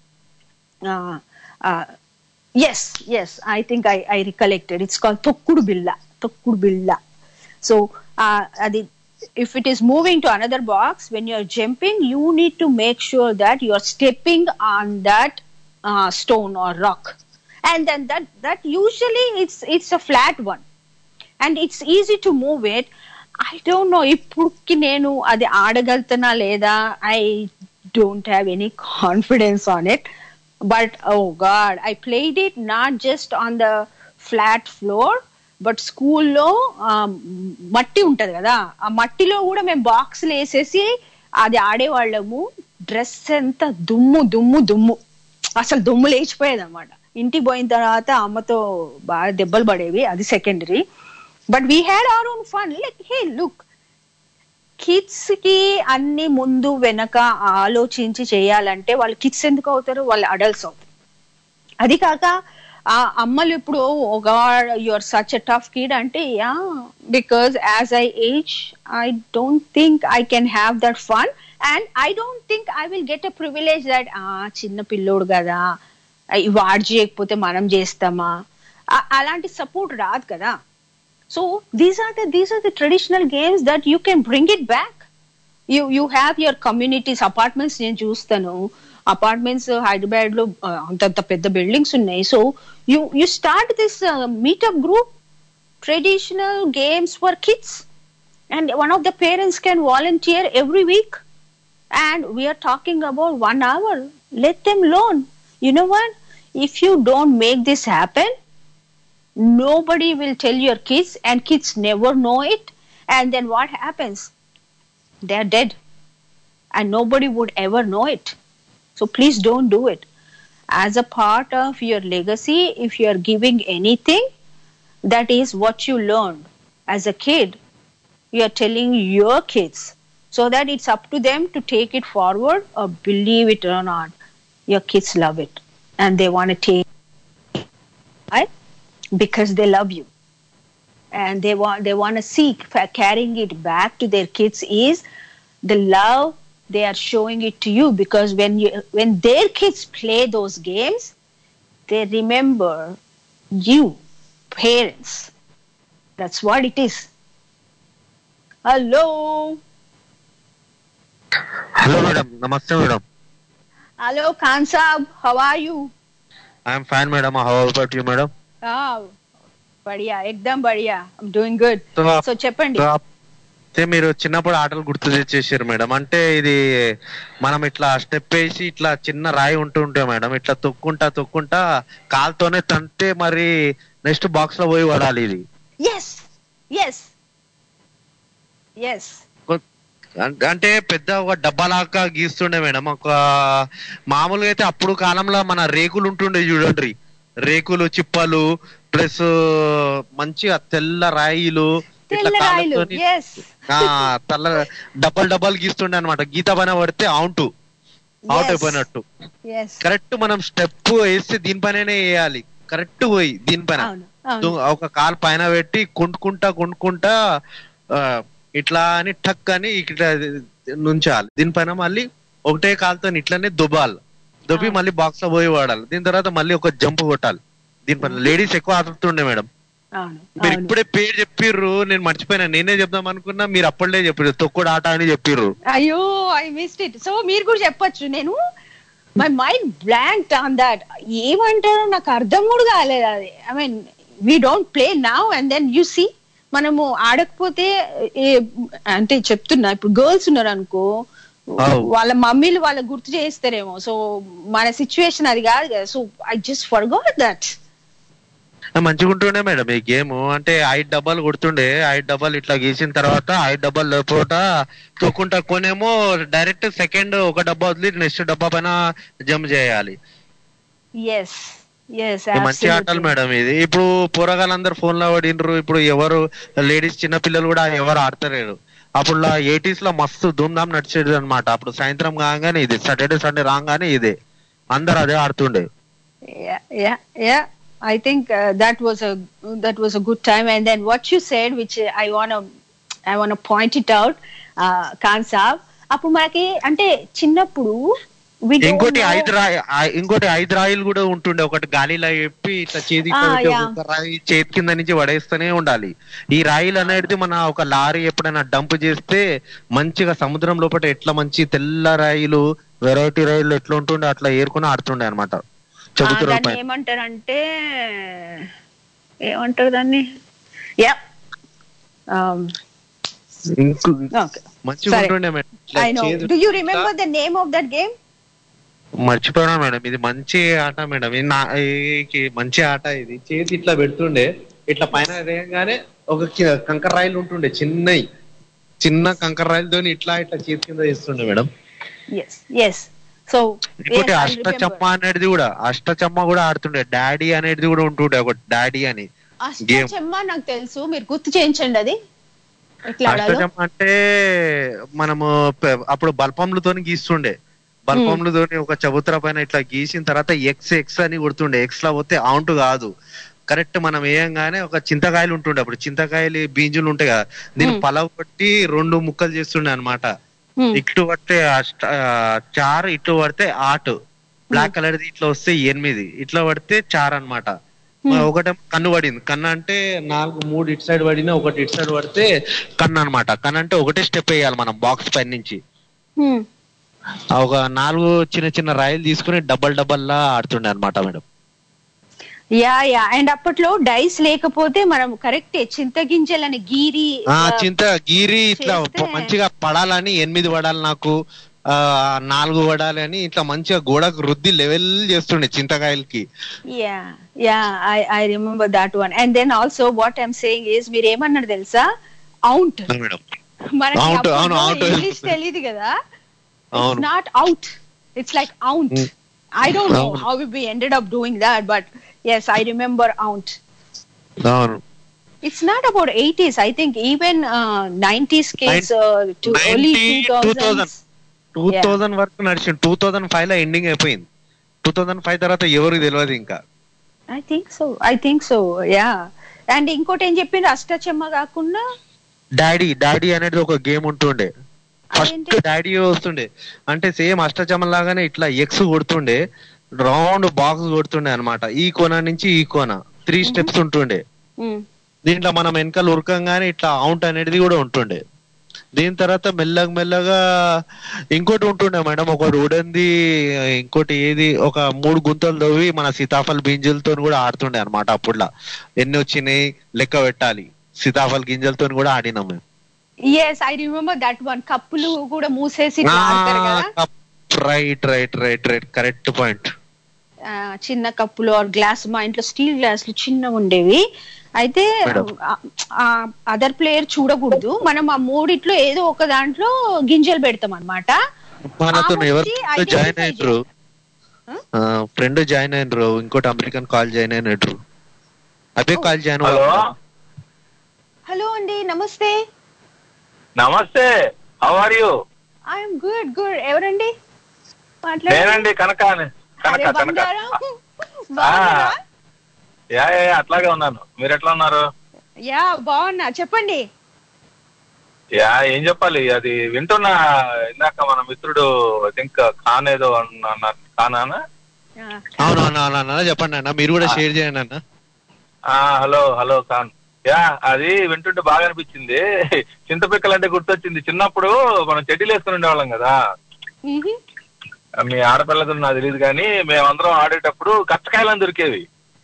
uh, uh, Yes, yes, I think I, I recollected. It's called Tokkudu Billa. Tokkudu Billa. So, uh, if it is moving to another box, when you're jumping, you need to make sure that you're stepping on that uh, stone or rock. And then that, that usually it's, it's a flat one. And it's easy to move it. I don't know, ippuki nenu adi aadagaltana leda, I don't have any confidence on it. But oh god, I played it not just on the flat floor, but school lo matti untadi kada, aa matti lo kuda mem box lu esesi adi aade vallamu. Dress enta dummu dummu dummu, asalu dummu lechipoyedi annamata. Inti poyin tarvata ammato baga debbalu padevi, adi secondary. But we had our own fun. Like, hey look, kids కి అన్ని ముందు వెనక ఆలోచించి చేయాలంటే వాళ్ళు kids ఎందుకు అవుతారు, వాళ్ళు అడల్ట్స్ అవుతారు. అది కాక ఆ అమ్మలు ఇప్పుడు ఒక you are such a tough kid అంటే, yeah because as I age I don't think I can have that fun, and I don't think I will get a privilege that ఆ చిన్న పిల్లోడు కదా వాడు చేయకపోతే మనం చేస్తామా, అలాంటి సపోర్ట్ రాదు కదా. So these are the these are the traditional games that you can bring it back. You you have your communities, apartments నేను చూస్తాను, apartments Hyderabad లో అంత పెద్ద బిల్డింగ్స్ ఉన్నాయి. So you you start this uh, meetup group, traditional games for kids, and one of the parents can volunteer every week, and we are talking about one hour. Let them learn. You know what? If you don't make this happen, nobody will tell your kids, and kids never know it, and then what happens? They're dead, and nobody would ever know it. So please don't do it. As a part of your legacy, if you are giving anything, that is what you learned as a kid, you are telling your kids, so that it's up to them to take it forward, or believe it or not, your kids love it and they want to take it because they love you, and they want they want to see carrying it back to their kids is the love they are showing it to you. Because when you when their kids play those games, they remember you, parents. That's what it is. Hello. Hello madam. Namaste madam. Hello Khan Saab, how are you? I am fine madam. How about you madam? Ah, बढ़िया, एकदम बढ़िया. I'm doing good. So చెప్పండి. అయితే మీరు చిన్నప్పుడు ఆటలు గుర్తు తెచ్చేసారు madam. అంటే ఇది మనం ఇట్లా స్టెప్ వేసి ఇట్లా చిన్న రాయి ఉంటూ ఉంటాయి మేడం, ఇట్లా తొక్కుంటా తొక్కుంటా కాలుతోనే తంటే మరి నెక్స్ట్ బాక్స్ లో పోయి పడాలి ఇది. Yes, yes. ఎస్ అం- అంటే పెద్ద ఒక డబ్బాలాగా గీస్తుండే మేడం. ఒక మామూలుగా అయితే అప్పుడు కాలంలో మన రేకులు ఉంటుండే చూడండి, రేకులు చిప్పలు ప్లస్ మంచిగా తెల్ల రాయిలు ఇట్లా తెల్ల రాయిలు కాళ్ళతోని ఎస్ ఆ తెల్ల డబ్బల్ డబ్బల్ గీస్తుండే అనమాట. గీత పైన పడితే అవుట్ అవుట్ అయిపోయినట్టు. ఎస్ కరెక్ట్ మనం స్టెప్ వేస్తే దీనిపైననే వేయాలి, కరెక్ట్ పోయి దీనిపైన అవును అవును దు- ఒక కాలు పైన పెట్టి కుంటుకుంటా కుంటుకుంటా ఆ, ఇట్లా అని టక్ అని ఇట్లా నుంచాలి. దీనిపైన మళ్ళీ ఒకటే కాలుతో ఇట్లానే దుబ్బాలి, దుబ్బి మళ్ళీ బాక్స్ లో పోయి వాడాలి. దీని తర్వాత మళ్ళీ ఒక జంప్ కొట్టాలి. దీనిపైన లేడీస్ ఎక్కువ ఆడుతుండే మేడం. అవును మీరు అవును ఇప్పుడే పేరు చెప్పిర్రు, నేను మర్చిపోయినా, నేనే చెప్దాం అనుకున్నా, మీరు అప్పుడే చెప్పారు తొక్కుడు ఆట అని చెప్పిర్రు. అయ్యో ఐ మిస్డ్ ఇట్. సో మీరు కూడా చెప్పొచ్చు. నేను my mind blank on that. ఏమంటారో నాకు అర్థం కూడా కాలేదు అది. I mean we don't play now and then you see మనము ఆడకపోతే ఏ- అంటే చెప్తున్నా, ఇప్పుడు గర్ల్స్ ఉన్నారు అనుకో, Oh. వాళ్ళ మమ్మీలు వాళ్ళకి గుర్తు చేస్తారేమో. సో మన సిచ్యువేషన్ అది కాదు కదా. So I just forgot that. మంచిగా ఉంటుండే మేడం ఈ గేమ్. అంటే ఐదు డబ్బాలు కొడుతుండే, ఐదు డబ్బాలు ఇట్లా గీసిన తర్వాత ఐదు డబ్బాలు లోపల తొక్కుంటా కొనేమో డైరెక్ట్ సెకండ్ ఒక డబ్బా వదిలి నెక్స్ట్ డబ్బా పైన జంప్ చేయాలి. ఎస్ ఎస్ ఇది మంచి ఆటలు మేడం ఇది. ఇప్పుడు పోరగాళ్ళందరూ ఫోన్ లో పడినరు. ఇప్పుడు ఎవరు లేడీస్ చిన్న పిల్లలు కూడా ఎవరు ఆడతలేరు. అప్పుడు ఎయిటీస్ లో మస్తు ధూమ్ధామ్ నడిచేది అనమాట. అప్పుడు సాయంత్రం కాగానే ఇది, సాటర్డే సండే రాగానే ఇదే, అందరు అదే ఆడుతుండే. yeah yeah yeah I think uh, that was a that was a good time. And then what you said, which uh, i want to i want to point it out, uh Khan Saab, అప్పుడు మనకి అంటే చిన్నప్పుడు we don't ఇంకోటి know- ఐదు రాయి ఆ- ఇంకోటి ఐదు రాయిలు కూడా ఉంటుండే. ఒకటి గాలిలో చెప్పి ఇట్లా చేతి ఆ, పెట్టి yeah. ఒక రాయి చేతి కింద నుంచి పడేస్తూనే ఉండాలి. ఈ రాయిలు అనేది మన ఒక లారీ ఎప్పుడైనా డంప్ చేస్తే మంచిగా సముద్రం లోపల ఎట్లా మంచి తెల్ల రాయిలు వెరైటీ రాయిలు ఎట్లా ఉంటుండే అట్లా ఏరుకుని ఆడుతుండే అనమాట ఆ, చబుతురుల దాన్ని పైన. ఏమంటారంటే ఏమంటారు దాన్ని యా ఇంకు- ఓకే మంచిగా సరే. ఉంటుండే మేడం. ఇట్లా ఐ నో. చేతి- do you remember the name of that game? మర్చిపోయినా మేడం. ఇది మంచి ఆట మేడం. ఇది నా ఈ మంచి ఆట ఇది. చేతి ఇట్లా పెడుతుండే, ఇట్లా పైన వేయగానే ఒక కి- కంకర రాయిలు ఉంటుండే చిన్నవి, చిన్న కంకర రాయిలతో ఇట్లా ఇట్లా చేతి కింద చేస్తుండే మేడం. ఎస్ ఎస్ సో ఇంకోటి అష్టచమ్మ అనేది కూడా, అష్టచమ్మ కూడా ఆడుతుండే. డాడీ అనేది కూడా ఉంటుండే ఒకటి, డాడీ అని game. అష్టచమ్మ నాకు తెలుసు, మీరు గుర్తు చేయించండి అది ఎట్లా ఆడాలో. అష్టచమ్మ అంటే మనము పె- అప్పుడు బల్పంలతోని గీస్తుండే. బల్పంలతోని ఒక చబుత్ర పైన ఇట్లా గీసిన తర్వాత ఎక్స్ ఎక్స్ అని కొడుతుండే. ఎక్స్ లా పోతే అవుట్ కాదు. కరెక్ట్ మనం వేయంగానే ఒక చింతకాయలు ఉంటుండే. అప్పుడు చింతకాయలు బీంజులు ఉంటాయి కదా, దీన్ని పలవ కొట్టి రెండు ముక్కలు చేస్తుండే అనమాట. Hmm. ఇట్లు పడితే అష్ట- ఆ, చార్, ఇట్లు పడితే ఆట్, బ్లాక్ కలర్ ఇట్లా వస్తే ఎనిమిది, ఇట్లా పడితే చార్ అనమాట. ఒకటేమో కన్ను పడింది. కన్ను అంటే నాలుగు, మూడు ఇటు సైడ్ పడినా ఒకటి ఇటు సైడ్ పడితే కన్ను అనమాట. కన్ను అంటే ఒకటే స్టెప్ వేయాలి మనం బాక్స్ పైన నుంచి. Hmm. ఆ ఒక నాలుగు చిన్న చిన్న రాయిలు తీసుకుని డబ్బల్ డబ్బల్ లా ఆడుతుండే అనమాట మేడం. యా యా అండ్ అప్పట్లో డైస్ లేకపోతే మనం కరెక్ట్ చింతగింజలని గీరి ఆ ఆ, చింత గీరి ఇట్లా చేస్తే- మంచిగా పడాలని, ఎనిమిది పడాలి నాకు, ఆ నాలుగు పడాలి అని ఇట్లా మంచిగా గోడకు రుద్ది లెవెల్ చేస్తుండే చింతకాయలకి. yeah yeah i i remember that one. And then also what I'm saying is, మీరు ఏమన్నారు తెలుసా, అవుట్ మేడం మనకి Out, అవును, out. ఇంగ్లీష్ తెలియదు కదా. ఇట్స్ అవును. Not out, it's like out. I don't know అవును. how we ended up doing that, but yes, I remember out. అవును. It's not about eighties. I think even uh, nineties kids, uh, to early ninety, two thousands. Two thousand వరకు నడిచింది. Two thousand five లో ending అయిపోయింది. Two thousand five తర్వాత ఎవరికి తెలియదు ఇంకా. I think so. I think so. Yeah. And ఇంకోటి ఏం చెప్పిండ్రు, అష్టచమ్మ కాకుండా డాడీ డాడీ అనేది ఒక గేమ్ ఉంటుండే. ఫస్ట్ అదేంటి? డాడీ వస్తుండే అంటే సేమ్ అష్టచమ్మ లాగానే ఇట్లా ఎక్స్ కొడుతుండే, రౌండ్ బాక్స్ కొడుతుండే అనమాట. ఈ కోన నుంచి ఈ కోన త్రీ స్టెప్స్ ఉంటుండే. Mm. దీంట్లో మనం వెనకాల ఉరకంగానే ఇట్లా అవుట్ అనేది కూడా ఉంటుండే. దీని తర్వాత మెల్లగా మెల్లగా ఇంకోటి ఉంటుండే మేడం, ఒకటి ఉడంది, ఇంకోటి ఏది ఒక మూడు గుంతలు తవ్వి మన సీతాఫల్ గింజలతో కూడా ఆడుతుండే అనమాట. అప్పుడులా ఎన్ని వచ్చినాయి లెక్క పెట్టాలి. సీతాఫల్ గింజలతో కూడా ఆడినాం మేము. Yes, I remember that one. కప్పులు కూడా మూసేసి ఇట్లా ఆడతారు కదా. Right right right right correct point. ఆ, చిన్న కప్పులు ఆర్ గ్లాస్, మా ఇంట్లో స్టీల్ గ్లాసులు చిన్నగా ఉండేవి. అయితే అదర్ ప్లేయర్ చూడకూడదు, మనం ఆ మూడిట్లో ఏదో ఒక దాంట్లో గింజలు పెడతాం అనమాట. మనతో ఎవరు జాయిన్ అయినరు, ఫ్రెండ్ జాయిన్ అయినరు, ఇంకోటి అమెరికన్ కాల్ జాయిన్ అయినరు, అదే కాల్ జాయిన్. హలో అండి, నమస్తే. నమస్తే, how are you? I'm good good. ఎవరండి? నేనండి, కనక. కనక కనక యా యా అట్లాగే ఉన్నాను. మీరు ఎట్లా ఉన్నారు? యా బాగున్నా, చెప్పండి. యా ఏం చెప్పాలి, అది వింటున్నా. ఇందాక మన మిత్రుడు ఐ థింక్ ఖాన్ ఏదో అన్నారు, ఖాన్ అన్న. అవునవునా, చెప్పండి అన్న, మీరు కూడా షేర్ చేయండి అన్న. Hello hello Khan. యా అది వింటుంటే బాగా అనిపించింది. చింతపిక్కలు అంటే గుర్తొచ్చింది. చిన్నప్పుడు మనం చెడ్డీలు వేసుకుని ఉండేవాళ్ళం కదా. మీ ఆడపిల్లతో నాకు తెలియదు కానీ మేమందరం ఆడేటప్పుడు గచ్చకాయలని దొరికేవి.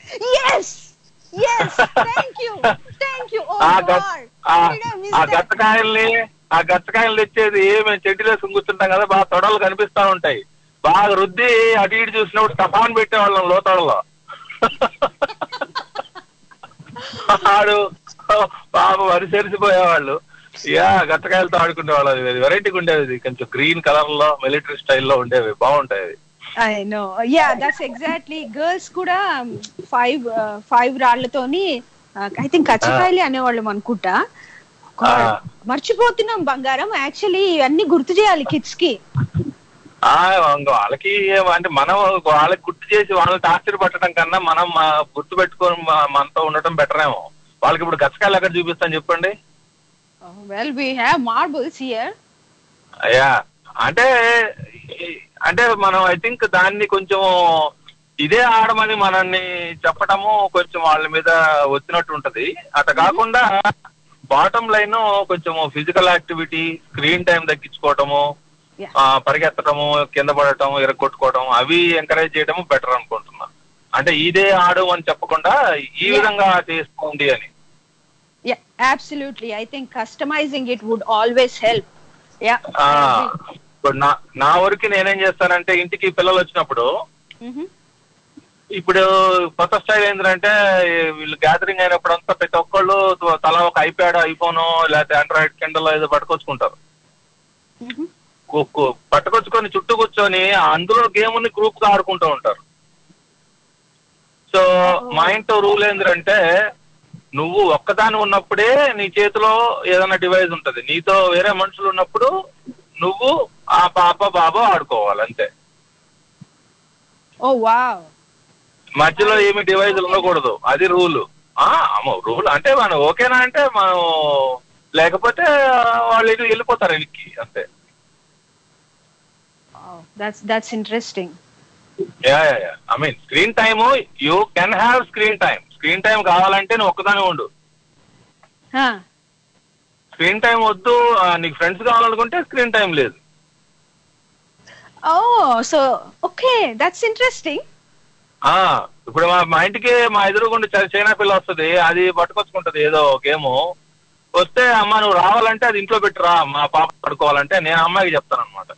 ఆ గచ్చకాయల్ని ఆ గచ్చకాయలు తెచ్చేది మేము చెడ్డీలు వేసుకుని కూర్చుంటాం కదా, బాగా తొడలు కనిపిస్తా ఉంటాయి. బాగా రుద్ది అటు ఇటు చూసినప్పుడు టపాన్ పెట్టేవాళ్ళం లోతడలో. ఆడు బాబు వరిసెరిసిపోయేవాళ్ళు. యా గచ్చకాయలతో ఆడుకునే వాళ్ళు. అది వెరైటీగా ఉండేది, కొంచెం గ్రీన్ కలర్ లో మిలిటరీ స్టైల్లో ఉండేవి, బాగుంటాయి. I know, yeah that's exactly. Girls కూడా ఫైవ్ ఫైవ్ రాళ్లతోని ఐ థింక్ కచ్చకాయలు అనేవాళ్ళం అనుకుంటా. మర్చిపోతున్నాం బంగారం. యాక్చువల్లీ ఇవన్నీ గుర్తు చేయాలి కిడ్స్ కి. వాళ్ళకి అంటే మనం వాళ్ళకి గుర్తు చేసి వాళ్ళని టార్చర్ పట్టడం కన్నా మనం గుర్తు పెట్టుకొని మనతో ఉండటం బెటర్ ఏమో. వాళ్ళకి ఇప్పుడు గచ్చకాయలు ఎక్కడ చూపిస్తాను చెప్పండి. Well we have marbles here. Yeah అంటే అంటే మనం ఐ థింక్ దాన్ని కొంచెం ఇదే ఆడమని మనల్ని చెప్పటము కొంచెం వాళ్ళ మీద వచ్చినట్టు ఉంటది. అట్లా కాకుండా బాటమ్ లైన్ కొంచెం ఫిజికల్ యాక్టివిటీ, స్క్రీన్ టైం తగ్గించుకోవటము, పరిగెత్తడము, కింద పడటం, ఎరగొట్టుకోవడం, అవి ఎంకరేజ్ చేయడము బెటర్ అనుకుంటున్నా. అంటే ఇదే ఆడు అని చెప్పకుండా ఈ విధంగా చేసుకోండి అని. Yeah, absolutely. I think customizing it would always help. Yeah. ఇప్పుడు నా నా వరకు నేనేం చేస్తానంటే ఇంటికి పిల్లలు వచ్చినప్పుడు ఇప్పుడు కొత్త స్టైల్ ఏంటంటే వీళ్ళు గ్యాదరింగ్ అయినప్పుడు అంతా ప్రతి ఒక్కళ్ళు తలా ఒక ఐప్యాడ్, ఐఫోన్ లేకపోతే ఆండ్రాయిడ్ కిండల్ ఏదో పట్టుకొచ్చుకుంటారు. పట్టుకొచ్చుకొని చుట్టూ కూర్చొని అందులో గేమ్ని గ్రూప్ గా ఆడుకుంటూ ఉంటారు. సో మా ఇంట్లో రూల్ ఏంటంటే నువ్వు ఒక్కదాని ఉన్నప్పుడే నీ చేతిలో ఏదైనా డివైస్ ఉంటది, నీతో వేరే మనుషులు ఉన్నప్పుడు నువ్వు ఆ పాప బాబా ఆడుకోవాలి అంతే. Oh wow. మధ్యలో ఏమి డివైజులు ఉండకూడదు, అది రూల్. అమ్మో రూల్ అంటే మనం ఓకేనా అంటే మనం, లేకపోతే వాళ్ళు ఇది వెళ్ళిపోతారు వెనక్కి అంతే. That's that's interesting. Yeah, yeah, yeah. I mean, screen time, you can have screen time. Screen time కావాలంటే నువ్వు ఒక్కదానే ఉండు. స్క్రీన్ టైం వద్దు, నీకు ఫ్రెండ్స్ కావాలనుకుంటే స్క్రీన్ టైం లేదు. Oh, so okay, that's interesting. ఆ ఇప్పుడు మా ఇంటికి మా ఎదురుగుండా చైనా పిల్ల వస్తుంది, అది పట్టుకొచ్చుకుంటది ఏదో గేమ్. వస్తే అమ్మ నువ్వు రావాలంటే అది ఇంట్లో పెట్టురా, మా పాప పడుకోవాలంటే నేను అమ్మాయికి చెప్తాను అనమాట.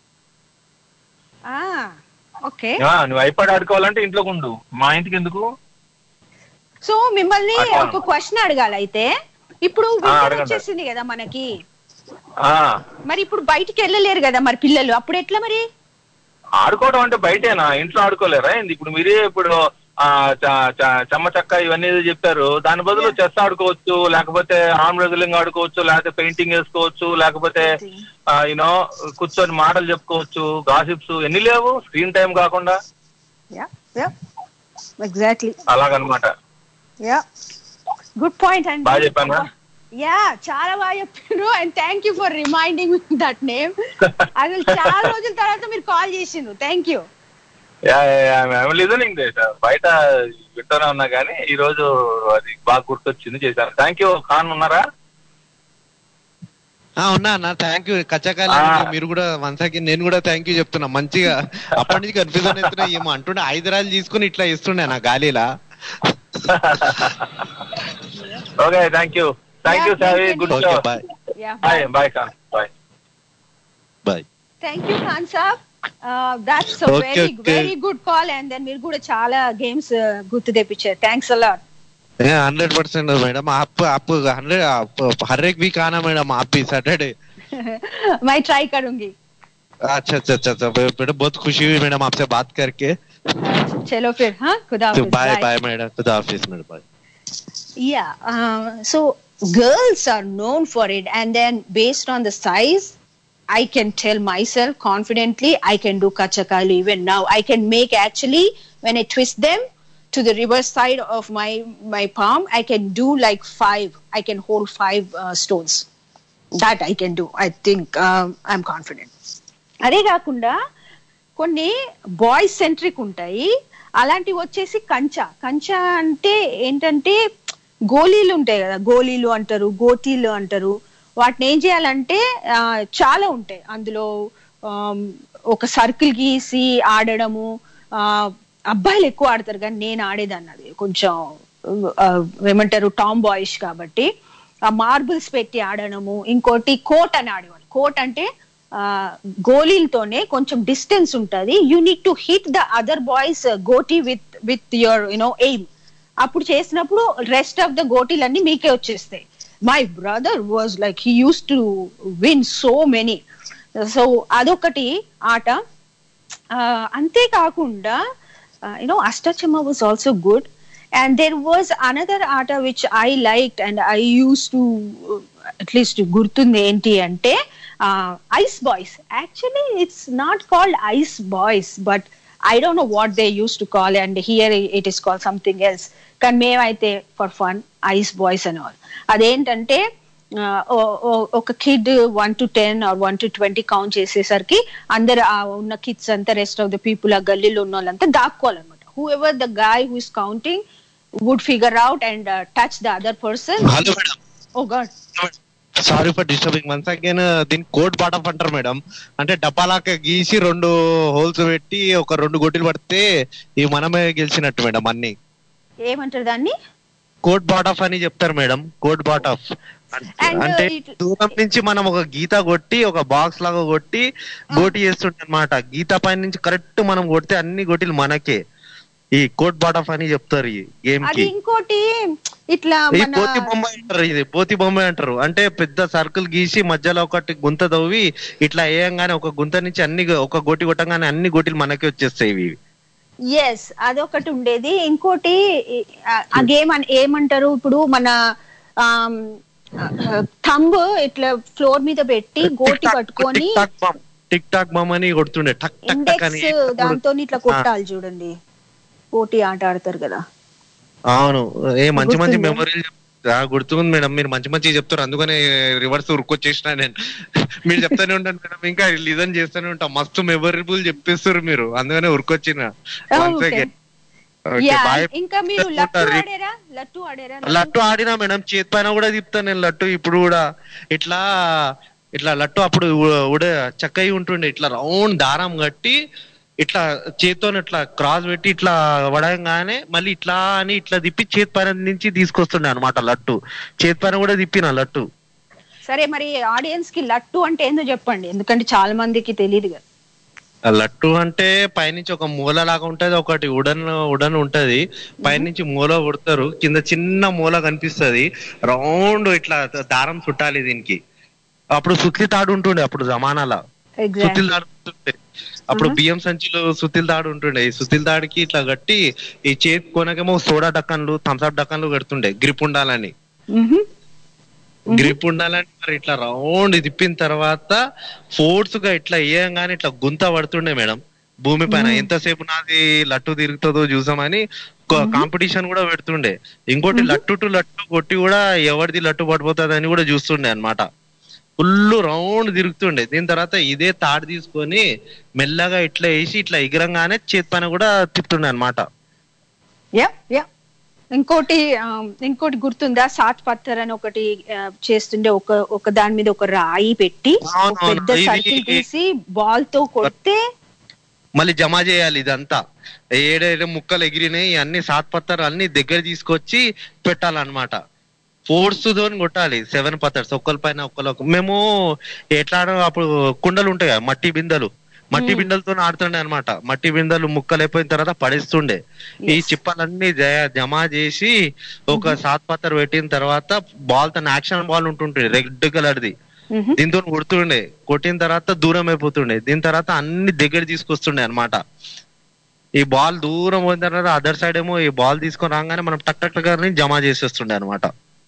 నువ్వు ఐపాడ్ ఆడుకోవాలంటే ఇంట్లోకి ఉండు, మా ఇంటికి ఎందుకు. సో మిమ్మల్ని ఒక క్వశ్చన్ అడగాలి అయితే. ఇప్పుడు వచ్చేసింది కదా మనకి, మరి ఇప్పుడు బయటికి వెళ్ళలేరు కదా మరి పిల్లలు, అప్పుడు ఎట్లా మరి ఆడుకోవడం? అంటే బయటేనా, ఇంట్లో ఆడుకోలేరా? ఇప్పుడు మీరే ఇప్పుడు చెమ్మ చెక్క ఇవన్నీ చెప్పారు, దాని బదులు చెస్ ఆడుకోవచ్చు, లేకపోతే ఆర్మ్ రెజ్లింగ్ ఆడుకోవచ్చు, లేకపోతే పెయింటింగ్ వేసుకోవచ్చు, లేకపోతే యూనో కూర్చొని మాటలు చెప్పుకోవచ్చు, గాసిప్స్ ఎన్ని లేవు స్క్రీన్ టైం కాకుండా. ఎగ్జాక్ట్లీ అలాగనమాట. గుడ్ పాయింట్ అండి, బాగా చెప్పానా? యా చాలా బాగా చెప్పారు. And thank you for reminding that name. అసలు చాలా రోజుల తర్వాత మీరు కాల్ చేసిండ్రు, థ్యాంక్ యూ. లిజనింగ్ బయట వింటూనే ఉన్నా కానీ ఈ రోజు అది బాగా గుర్తొచ్చింది, చేశాను. Thank you. ఖాన్ ఉన్నారా? ఉన్నా అన్న, థ్యాంక్ యూ. కచ్చకాయలు మీరు కూడా వన్స్ అగైన్ నేను కూడా థ్యాంక్ యూ చెప్తున్నా. మంచిగా అప్పటి నుంచి కన్ఫ్యూజన్ అవుతున్నా, ఏమో అంటుండే హైదరాబాద్ తీసుకుని ఇట్లా ఇస్తుండే నా గాలిలా. Okay, thank you. Thank you sir. Good show. Bye bye Khan. Bye bye. Thank you Khan saab. That's very very good call. And then మీరు కూడా చాలా గేమ్స్ గుర్తు తెప్పించారు. Thanks a lot. Hundred percent madam आप आप हंड्रेड हर एक वीक आना मैडम आप भी सैटरडे। मैं ट्राई करूंगी। अच्छा अच्छा अच्छा अच्छा बेटा बहुत खुशी हुई मैडम आपसे बात करके। चलो फिर हाँ खुदा हाफिज। बाय बाय मैडम खुदा हाफिज madam bye. Yeah, uh, so girls are known for it, and then based on the size, I can tell myself confidently I can do kachakalu even now. I can make actually when I twist them to the reverse side of my my palm, I can do like five. I can hold five uh, stones. That I can do. I think um, I'm confident. అదే కాకుండా కొన్ని boys centric ఉంటాయి, అలాంటివి వచ్చేసి కంచా. కంచా అంటే ఏంటంటే గోళీలు ఉంటాయి కదా, గోళీలు అంటారు, గోటీలు అంటారు. వాటిని ఏం చేయాలంటే చాలా ఉంటాయి అందులో. ఒక సర్కిల్ గీసి ఆడడము అబ్బాయిలు ఎక్కువ ఆడతారు, కానీ నేను ఆడేదాన్ని అది కొంచెం ఏమంటారు టామ్ బాయిష్ కాబట్టి. ఆ మార్బుల్స్ పెట్టి ఆడడము. ఇంకోటి కోట్ అని ఆడేవాళ్ళు. కోట్ అంటే గోళీలతోనే కొంచెం డిస్టెన్స్ ఉంటుంది. You need to hit the other boys గోటీ with with your you know aim. అప్పుడు చేసినప్పుడు రెస్ట్ ఆఫ్ ద గోటీలన్నీ మీకే వచ్చేస్తాయి. My brother was like he use to win so many. So అదొకటి ఆట. అంతేకాకుండా you know Ashtachamma was also good. And there was another ఆట which I liked and I use to at least గుర్తుంది ఏంటి అంటే ice boys. Actually it's not called ice boys, but I don't know what they used to call it, and here it is called something else. కానీ మేమైతే for fun ice boys అని all. అదేంటంటే ఒక kid one to ten or one to twenty count చేసేసరికి అందరు ఉన్న kids అంతా rest of the people ఆ గల్లీలో ఉన్న వాళ్ళంతా దాక్కోవాలన్నమాట. Whoever the guy who is counting would figure out and touch the other person. Oh god sorry for disturbing once again. దీన్ని కోట్ బాట్ ఆఫ్ అంటారు మేడం. అంటే డబ్బాలాక గీసి రెండు హోల్స్ పెట్టి ఒక రెండు గొడ్డలు పడితే ఇవి మనమే గెలిచినట్టు మేడం. అన్ని ఏమంటారు దాన్ని? కోట్ బాట్ ఆఫ్ అని చెప్తారు మేడం. కోట్ బాట్ ఆఫ్ అంటే దూరం నుంచి మనం ఒక గీత కొట్టి ఒక బాక్స్ లాగా కొట్టి గోటి చేస్తుంటే అనమాట. గీత పైన నుంచి కరెక్ట్ మనం కొడితే అన్ని గోటీలు మనకే. ఈ కోట్ బాట్ ఆఫ్ అని చెప్తారు ఈ గేమ్ కి. ఇంకోటి ఇట్లా పోతి బొమ్మ అంటారు. ఇది పోతి బొమ్మ అంటారు. అంటే పెద్ద సర్కిల్ గీసి మధ్యలో ఒకటి గుంత తవ్వి ఇట్లా వేయంగానే ఒక గుంత నుంచి అన్ని ఒక గోటి కొట్టంగానే అన్ని గోటీలు మనకే వచ్చేస్తాయి ఇవి. ఎస్ అదొకటి ఉండేది. ఇంకోటి ఆ గేమ్ ఏమంటారు ఇప్పుడు మన థంబ్ ఇట్లా ఫ్లోర్ మీద పెట్టి గోటి పట్టుకొని టిక్ టాక్ బామ్ అని కొడుతుండే. టక్ టక్ టక్ అని దాంతో ఇట్లా కొట్టాలి చూడండి. పోటీ ఆట ఆడతారు కదా. అవును. ఏ మంచి మంచి మెమరీలు గుర్తుంది మేడం. మీరు మంచి మంచి చెప్తారు, అందుకనే రివర్స్ ఉరుకొచ్చేసిన నేను. మీరు చెప్తానే ఉంటాను మేడం, ఇంకా లిజన్ చేస్తూనే ఉంటాం. మస్తు మెమరబుల్ చెప్పేస్తారు మీరు, అందుకనే ఉరుకొచ్చిన. లట్టు ఆడినా మేడం. చేతి పైన కూడా తిప్పుతాను నేను లట్టు. ఇప్పుడు కూడా ఇట్లా ఇట్లా లట్టు అప్పుడు ఉడ చక్కయి ఉంటుండే. ఇట్లా రౌండ్ దారం కట్టి ఇట్లా చేతితో ఇట్లా క్రాస్ పెట్టి ఇట్లా వడగానే మళ్ళీ ఇట్లా అని ఇట్లా తిప్పి చేతి పైన నుంచి తీసుకొస్తుండే అనమాట లట్టు. చేతి పైన కూడా తిప్పిన లట్టు. సరే మరి ఆడియన్స్ కి లట్టు అంటే ఏందో చెప్పండి, ఎందుకంటే చాలా మందికి తెలియదు కదా. లట్టు అంటే పైనుంచి ఒక మూల లాగా ఉంటది, ఒకటి ఉడన్ ఉడన్ ఉంటది. పైనుంచి మూల కొడతారు, కింద చిన్న మూల కనిపిస్తది. రౌండ్ ఇట్లా దారం చుట్టాలి దీనికి. అప్పుడు సుత్తి తాడు ఉంటుండే అప్పుడు జమానాలా. సుత్తిల తాడు ఉంటుండే అప్పుడు. బియ్యం సంచులు సుత్తిల తాడు ఉంటుండే. ఈ సుత్తిల తాడికి ఇట్లా కట్టి ఈ చేతి కొనకేమో సోడా డక్కన్లు థమ్స్అప్ డక్కన్లు కడుతుండే గ్రిప్ ఉండాలని. గ్రిప్ ఉండాలని మరి ఇట్లా రౌండ్ తిప్పిన తర్వాత ఫోర్స్ గా ఇట్లా వేయంగానే ఇట్లా గుంత పడుతుండే మేడం భూమి పైన. ఎంతసేపు నాది లట్టు తిరుగుతుందో చూసామని కాంపిటీషన్ కూడా పెడుతుండే. ఇంకోటి లట్టు టు లట్టు కొట్టి కూడా ఎవరిది లట్టు పడిపోతుంది అని కూడా చూస్తుండే అనమాట. ఫుల్ రౌండ్ తిరుగుతుండే. దీని తర్వాత ఇదే తాడు తీసుకొని మెల్లగా ఇట్లా వేసి ఇట్లా ఎగిరంగానే చేతి పైన కూడా తిప్పుతుండే అనమాట. ఇంకోటి ఇంకోటి గుర్తుందా, సాత్ పత్తర్ అని ఒకటి చేస్తుండే. ఒక ఒక దాని మీద ఒక రాయి పెట్టి పెద్ద సర్కిల్ తీసి బాల్ తో కొడితే మళ్ళీ జమ చేయాలి. ఇదంతా ఏడేడు ముక్కలు ఎగిరినాయి అన్ని సాత్ పత్తర్ అన్ని దగ్గర తీసుకొచ్చి పెట్టాలన్నమాట. ఫోర్స్ తోని కొట్టాలి. సెవెన్ పత్తర్స్ ఒక్కల పైన ఒక్కరు. మేము ఎట్లా అప్పుడు కుండలు ఉంటాయి కదా, మట్టి బిందెలు. మట్టి బిందెలతో ఆడుతుండే అనమాట. మట్టి బిందెలు ముక్కలైపోయిన తర్వాత పడేస్తుండే. ఈ చిప్పలన్నీ జ- జమ చేసి ఒక సాత్ పత్తర్ పెట్టిన తర్వాత బాల్ తన యాక్షన్ బాల్ ఉంటుండే రెడ్ కలర్ ది, దీంతో కొడుతుండే. కొట్టిన తర్వాత దూరం అయిపోతుండే. దీని తర్వాత అన్ని దగ్గర తీసుకొస్తుండే అనమాట. ఈ బాల్ దూరం పోయిన తర్వాత అదర్ సైడ్ ఏమో ఈ బాల్ తీసుకొని రాగానే మనం టక్ టక్ టక్ అని జమ చేసేస్తుండే అనమాట.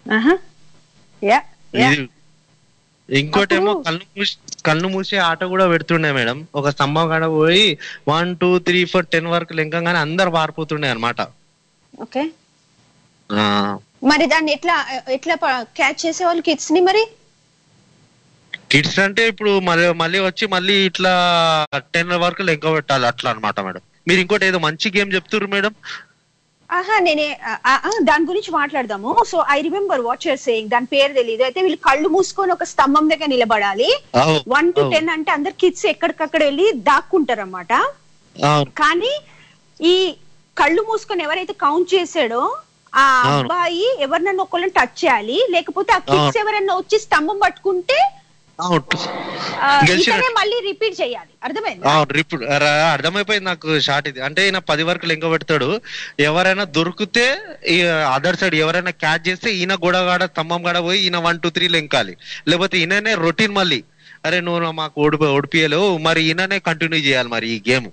ఇంకోటేమో కళ్ళు మూసి కళ్ళు మూసే ఆట కూడా పెడుతుండే మేడం. ఒక స్తంభం కాడ పోయి one two three four ten వరకు లెంకంగానే అందరు పారిపోతుండే అనమాట. ఓకే, మరి దాన్ని ఎట్లా ఎట్లా క్యాచ్ చేసేవాళ్ళు కిడ్స్ ని? మరి కిడ్స్ అంటే ఇప్పుడు మళ్ళీ మళ్ళీ వచ్చి మళ్ళీ ఇట్లా టెన్ వరకు లెక్క పెట్టాలి అట్లా అనమాట మేడం. మీరు ఇంకోటి ఏదో మంచి గేమ్ చెప్తున్నారు మేడం. ఆహా, నేనే దాని గురించి మాట్లాడదాము. So I remember what you're saying. దాని పేరు తెలియదు. అయితే వీళ్ళు కళ్ళు మూసుకొని ఒక స్తంభం దగ్గర నిలబడాలి. వన్ టు టెన్ అంటే అందరు కిడ్స్ ఎక్కడికక్కడ వెళ్ళి దాక్కుంటారు అన్నమాట. కానీ ఈ కళ్ళు మూసుకొని ఎవరైతే కౌంట్ చేసాడో ఆ అబ్బాయి ఎవరినన్నా ఒకళ్ళని టచ్ చేయాలి, లేకపోతే ఆ కిడ్స్ ఎవరన్నా వచ్చి స్తంభం పట్టుకుంటే మళ్ళీ రిపీట్ చేయాలి. అర్థమైంది? అర్థమైపోయింది నాకు షార్ట్ ఇది. అంటే ఈయన పది వరకు లెంక పెడతాడు. ఎవరైనా దొరికితే ఈ అదర్ సైడ్ ఎవరైనా క్యాచ్ చేస్తే ఈయన గోడగాడ స్తంభం గాడ పోయి ఈయన వన్ టూ త్రీ లెంకాలి. లేకపోతే ఈయననే రొటీన్ మళ్ళీ అరే నువ్వు మాకు ఓడిపో ఓడిపియలేవు మరి ఈయననే కంటిన్యూ చేయాలి మరి ఈ గేమ్.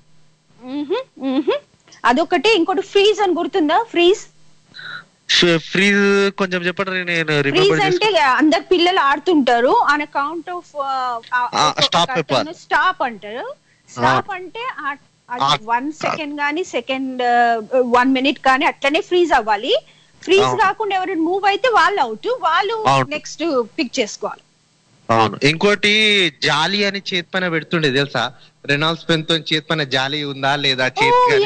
అదొకటి. ఇంకోటి ఫ్రీజ్ అని గుర్తుందా? ఫ్రీజ్ ఫ్రీజ్ కొంచెం చెప్పండి. నేను ఫ్రీజ్ అంటే అందరు పిల్లలు ఆడుతుంటారు ఆన్ అకౌంట్ ఆఫ్ స్టాప్ అంటారు. స్టాప్ అంటే వన్ సెకండ్ గానీ సెకండ్ వన్ మినిట్ కానీ అట్లనే ఫ్రీజ్ అవ్వాలి. ఫ్రీజ్ కాకుండా ఎవరైనా మూవ్ అయితే వాళ్ళు అవుట్, వాళ్ళు నెక్స్ట్ పిక్ చేసుకోవాలి. అవును. ఇంకోటి జాలి అని చేతి పైన పెడుతుండే తెలుసా? రెనాల్డ్స్ పెన్ తో చేతి పైన జాలి ఉందా లేదా చేతి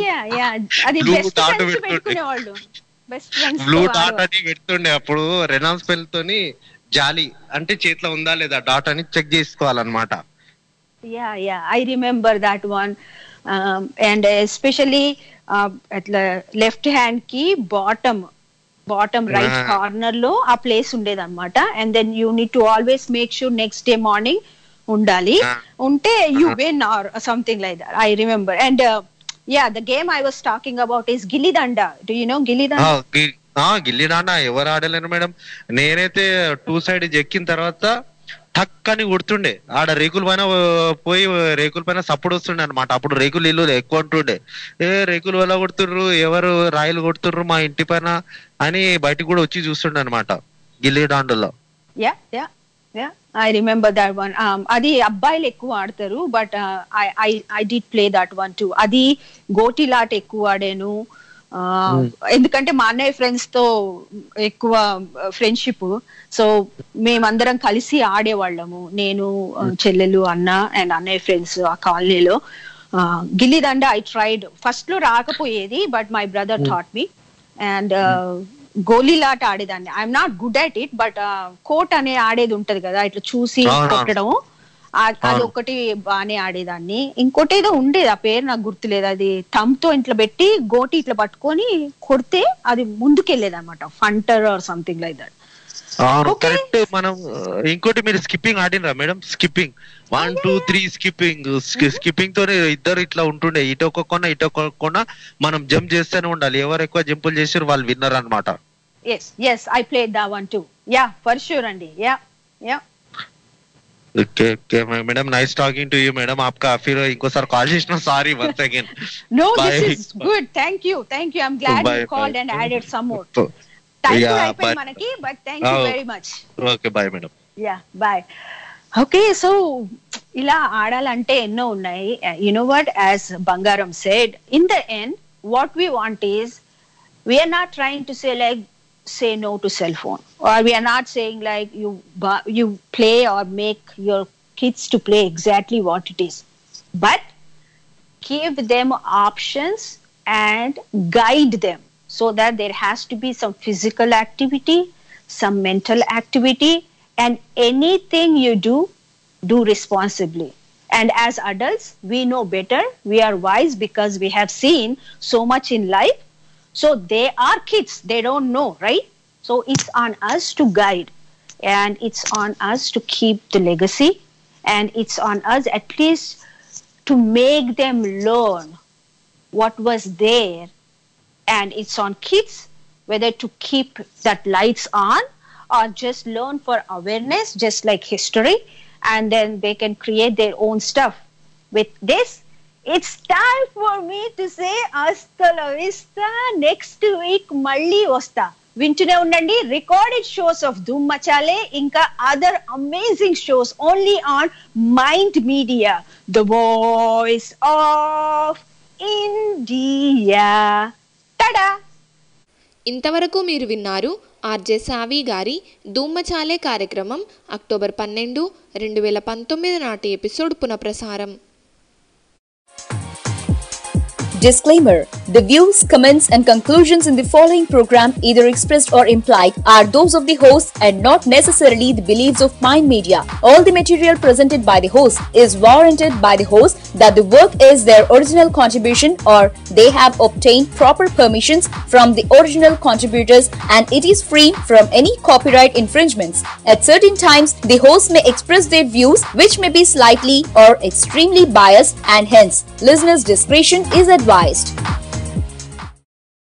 పెట్టుకునేవాళ్ళు. బ్లూ డాట్ అని పెడుతుండే అప్పుడు. రెనాల్డ్స్ పెన్ తోని జాలి అంటే చేతిలో ఉందా లేదా డాట్ అని చెక్ చేసుకోవాలన్నమాట. Yeah yeah I remember that one. And especially అట్లా లెఫ్ట్ హ్యాండ్ కి బాటమ్ బాటమ్ రైట్ కార్నర్ లో ఆ ప్లేస్ ఉండేది అనమాట. And then you need to always make sure next day morning ఉండాలి. ఉంటే you win or something like that. I remember. And yeah, the game I was talking about is గిల్లి దండా. Do you know గిల్లి దండా? గిల్లి దండా ఎవరు ఆడలేరు madam. నేనైతే two side ఎక్కిన తర్వాత టక్ అని కొడుతుండే. ఆడ రేకుల పైన పోయి రేకుల పైన సప్పుడు వస్తుండే అనమాట. అప్పుడు రేకులు ఇల్లు ఎక్కువ ఉంటుండే. ఏ రేకులు ఎలా కొడుతుర్రు, ఎవరు రాయిలు కొడుతుర్రు మా ఇంటి పైన అని బయటకు కూడా వచ్చి చూస్తుండే అనమాట గిల్లి డాండులో. Yeah yeah yeah I remember that one. అది అబ్బాయిలు ఎక్కువ ఆడతారు, but I I did play that one too. అది గోటీలాట ఎక్కువ ఆడాను. ఎందుకంటే మా అన్నయ్య ఫ్రెండ్స్ తో ఎక్కువ ఫ్రెండ్షిప్. సో మేమందరం కలిసి ఆడేవాళ్ళము. నేను, చెల్లెలు, అన్న అండ్ అన్నయ్య ఫ్రెండ్స్ ఆ కాలనీలో. గిల్లి దండ ఐ ట్రైడ్. ఫస్ట్ లో రాకపోయేది, but my brother taught me. And గోలీలాట ఆడేదాన్ని. I'm not good at it, but కోట్ అనే ఆడేది ఉంటది కదా, ఇట్లా చూసి కొట్టడం, అది ఒకటి బానే ఆడేదాన్ని. ఇంకోటి ఏదో ఉండేది, ఆ పేరు నాకు గుర్తులేదు. అది థమ్ తో ఇట్లా పెట్టి గోటి ఇట్లా పట్టుకొని కొడితే అది ముందుకెళ్లేది అనమాట. Punter or something like that. Correct. మనం ఇంకోటి మీరు స్కిప్పింగ్ ఆడినరా madam? Skipping one two three skipping skipping తోనే ఇద్దరు ఇట్లా ఉంటుండే. ఇటు ఒక్కొక్క ఇటు ఒక్కొక్క మనం జంప్ చేస్తూనే ఉండాలి. ఎవరు ఎక్కువ జంపులు చేసారు వాళ్ళు విన్నర్ అనమాట. yes yes I played that one too. yeah for sure అండి. yeah yeah okay okay madam, nice talking to you madam. आपका फिर ఇంకోసారి కాల్ చేసిన sorry once again. no this is good. thank you thank you I'm glad bye, you called bye. and added some more time yeah, అయిపోయింది మనకి, but thank you oh, very much. okay bye madam. yeah bye. okay so ఇలా ఆడాలంటే ఎన్నో ఉన్నాయి. you know what, as Bangaram said, in the end what we want is, we are not trying to say like say no to cell phone, or we are not saying like you you play or make your kids to play exactly what it is, but give them options and guide them so that there has to be some physical activity, some mental activity, and anything you do, do responsibly. And as adults, we know better, we are wise because we have seen so much in life. So they are kids, they don't know, right? So it's on us to guide, and it's on us to keep the legacy, and it's on us at least to make them learn what was there. And it's on kids whether to keep that lights on or just learn for awareness, just like history, and then they can create their own stuff. With this, it's time for me to say hasta la vista. Next week malli vasta. వింటూనే ఉండండి recorded shows of Dhoom Machaale, ఇంకా other amazing shows only on mind media, the voice of India. Tada. ఇంతవరకు మీరు విన్నారు RJ సావి గారి ధూమ్మచాలే కార్యక్రమం October పన్నెండు రెండు వేల పంతొమ్మిది నాటి ఎపిసోడ్ పునఃప్రసారం. Disclaimer: the views, comments, and conclusions in the following program, either expressed or implied, are those of the host and not necessarily the beliefs of Mind Media. All the material presented by the host is warranted by the host that the work is their original contribution or they have obtained proper permissions from the original contributors and it is free from any copyright infringements. At certain times, the host may express their views which may be slightly or extremely biased and hence listeners' discretion is advised.